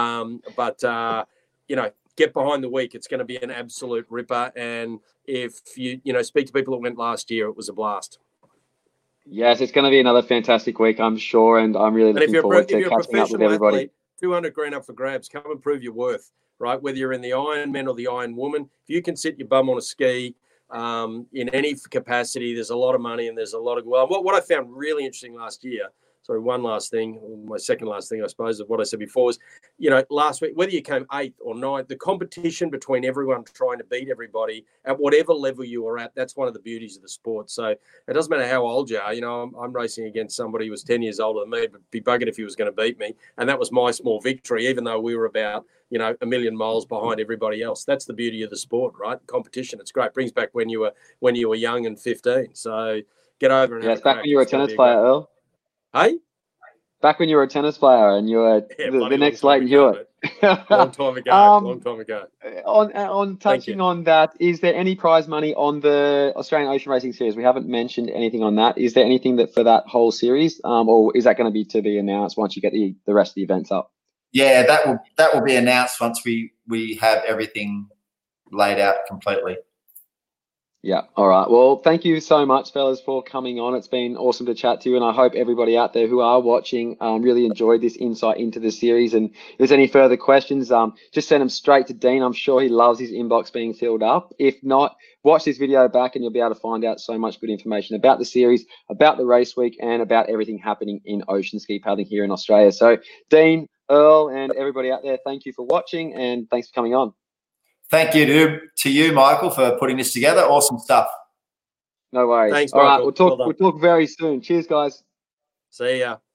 You know, get behind the week. It's going to be an absolute ripper. And if you speak to people that went last year, it was a blast. Yes, it's going to be another fantastic week, I'm sure, and I'm really looking forward to catching up with everybody. Athlete, 200 grand up for grabs. Come and prove your worth, right? Whether you're in the Ironman or the Iron Woman, if you can sit your bum on a ski in any capacity, there's a lot of money and there's a lot of, well, what I found really interesting last year, sorry, one last thing, my second last thing, I suppose, of what I said before was, you know, last week, whether you came 8th or 9th, the competition between everyone trying to beat everybody at whatever level you were at, that's one of the beauties of the sport. So it doesn't matter how old you are. You know, I'm racing against somebody who was 10 years older than me, but be buggered if he was going to beat me. And that was my small victory, even though we were about, you know, a million miles behind everybody else. That's the beauty of the sport, right? Competition. It's great. It brings back when you were young and 15. So get over and back when you were a tennis player, Earl. Hey? Back when you were a tennis player and you were the next Leighton Hewitt. Long time ago. On touching on that, is there any prize money on the Australian Ocean Racing Series? We haven't mentioned anything on that. Is there anything that for that whole series, or is that going to be announced once you get the rest of the events up? Yeah, that will be announced once we have everything laid out completely. Yeah. All right. Well, thank you so much, fellas, for coming on. It's been awesome to chat to you, and I hope everybody out there who are watching really enjoyed this insight into the series. And if there's any further questions, just send them straight to Dean. I'm sure he loves his inbox being filled up. If not, watch this video back and you'll be able to find out so much good information about the series, about the race week, and about everything happening in ocean ski paddling here in Australia. So, Dean, Earl, and everybody out there, thank you for watching, and thanks for coming on. Thank you to you, Michael, for putting this together. Awesome stuff. No worries. Thanks, Michael. All right, we'll talk very soon. Cheers, guys. See ya.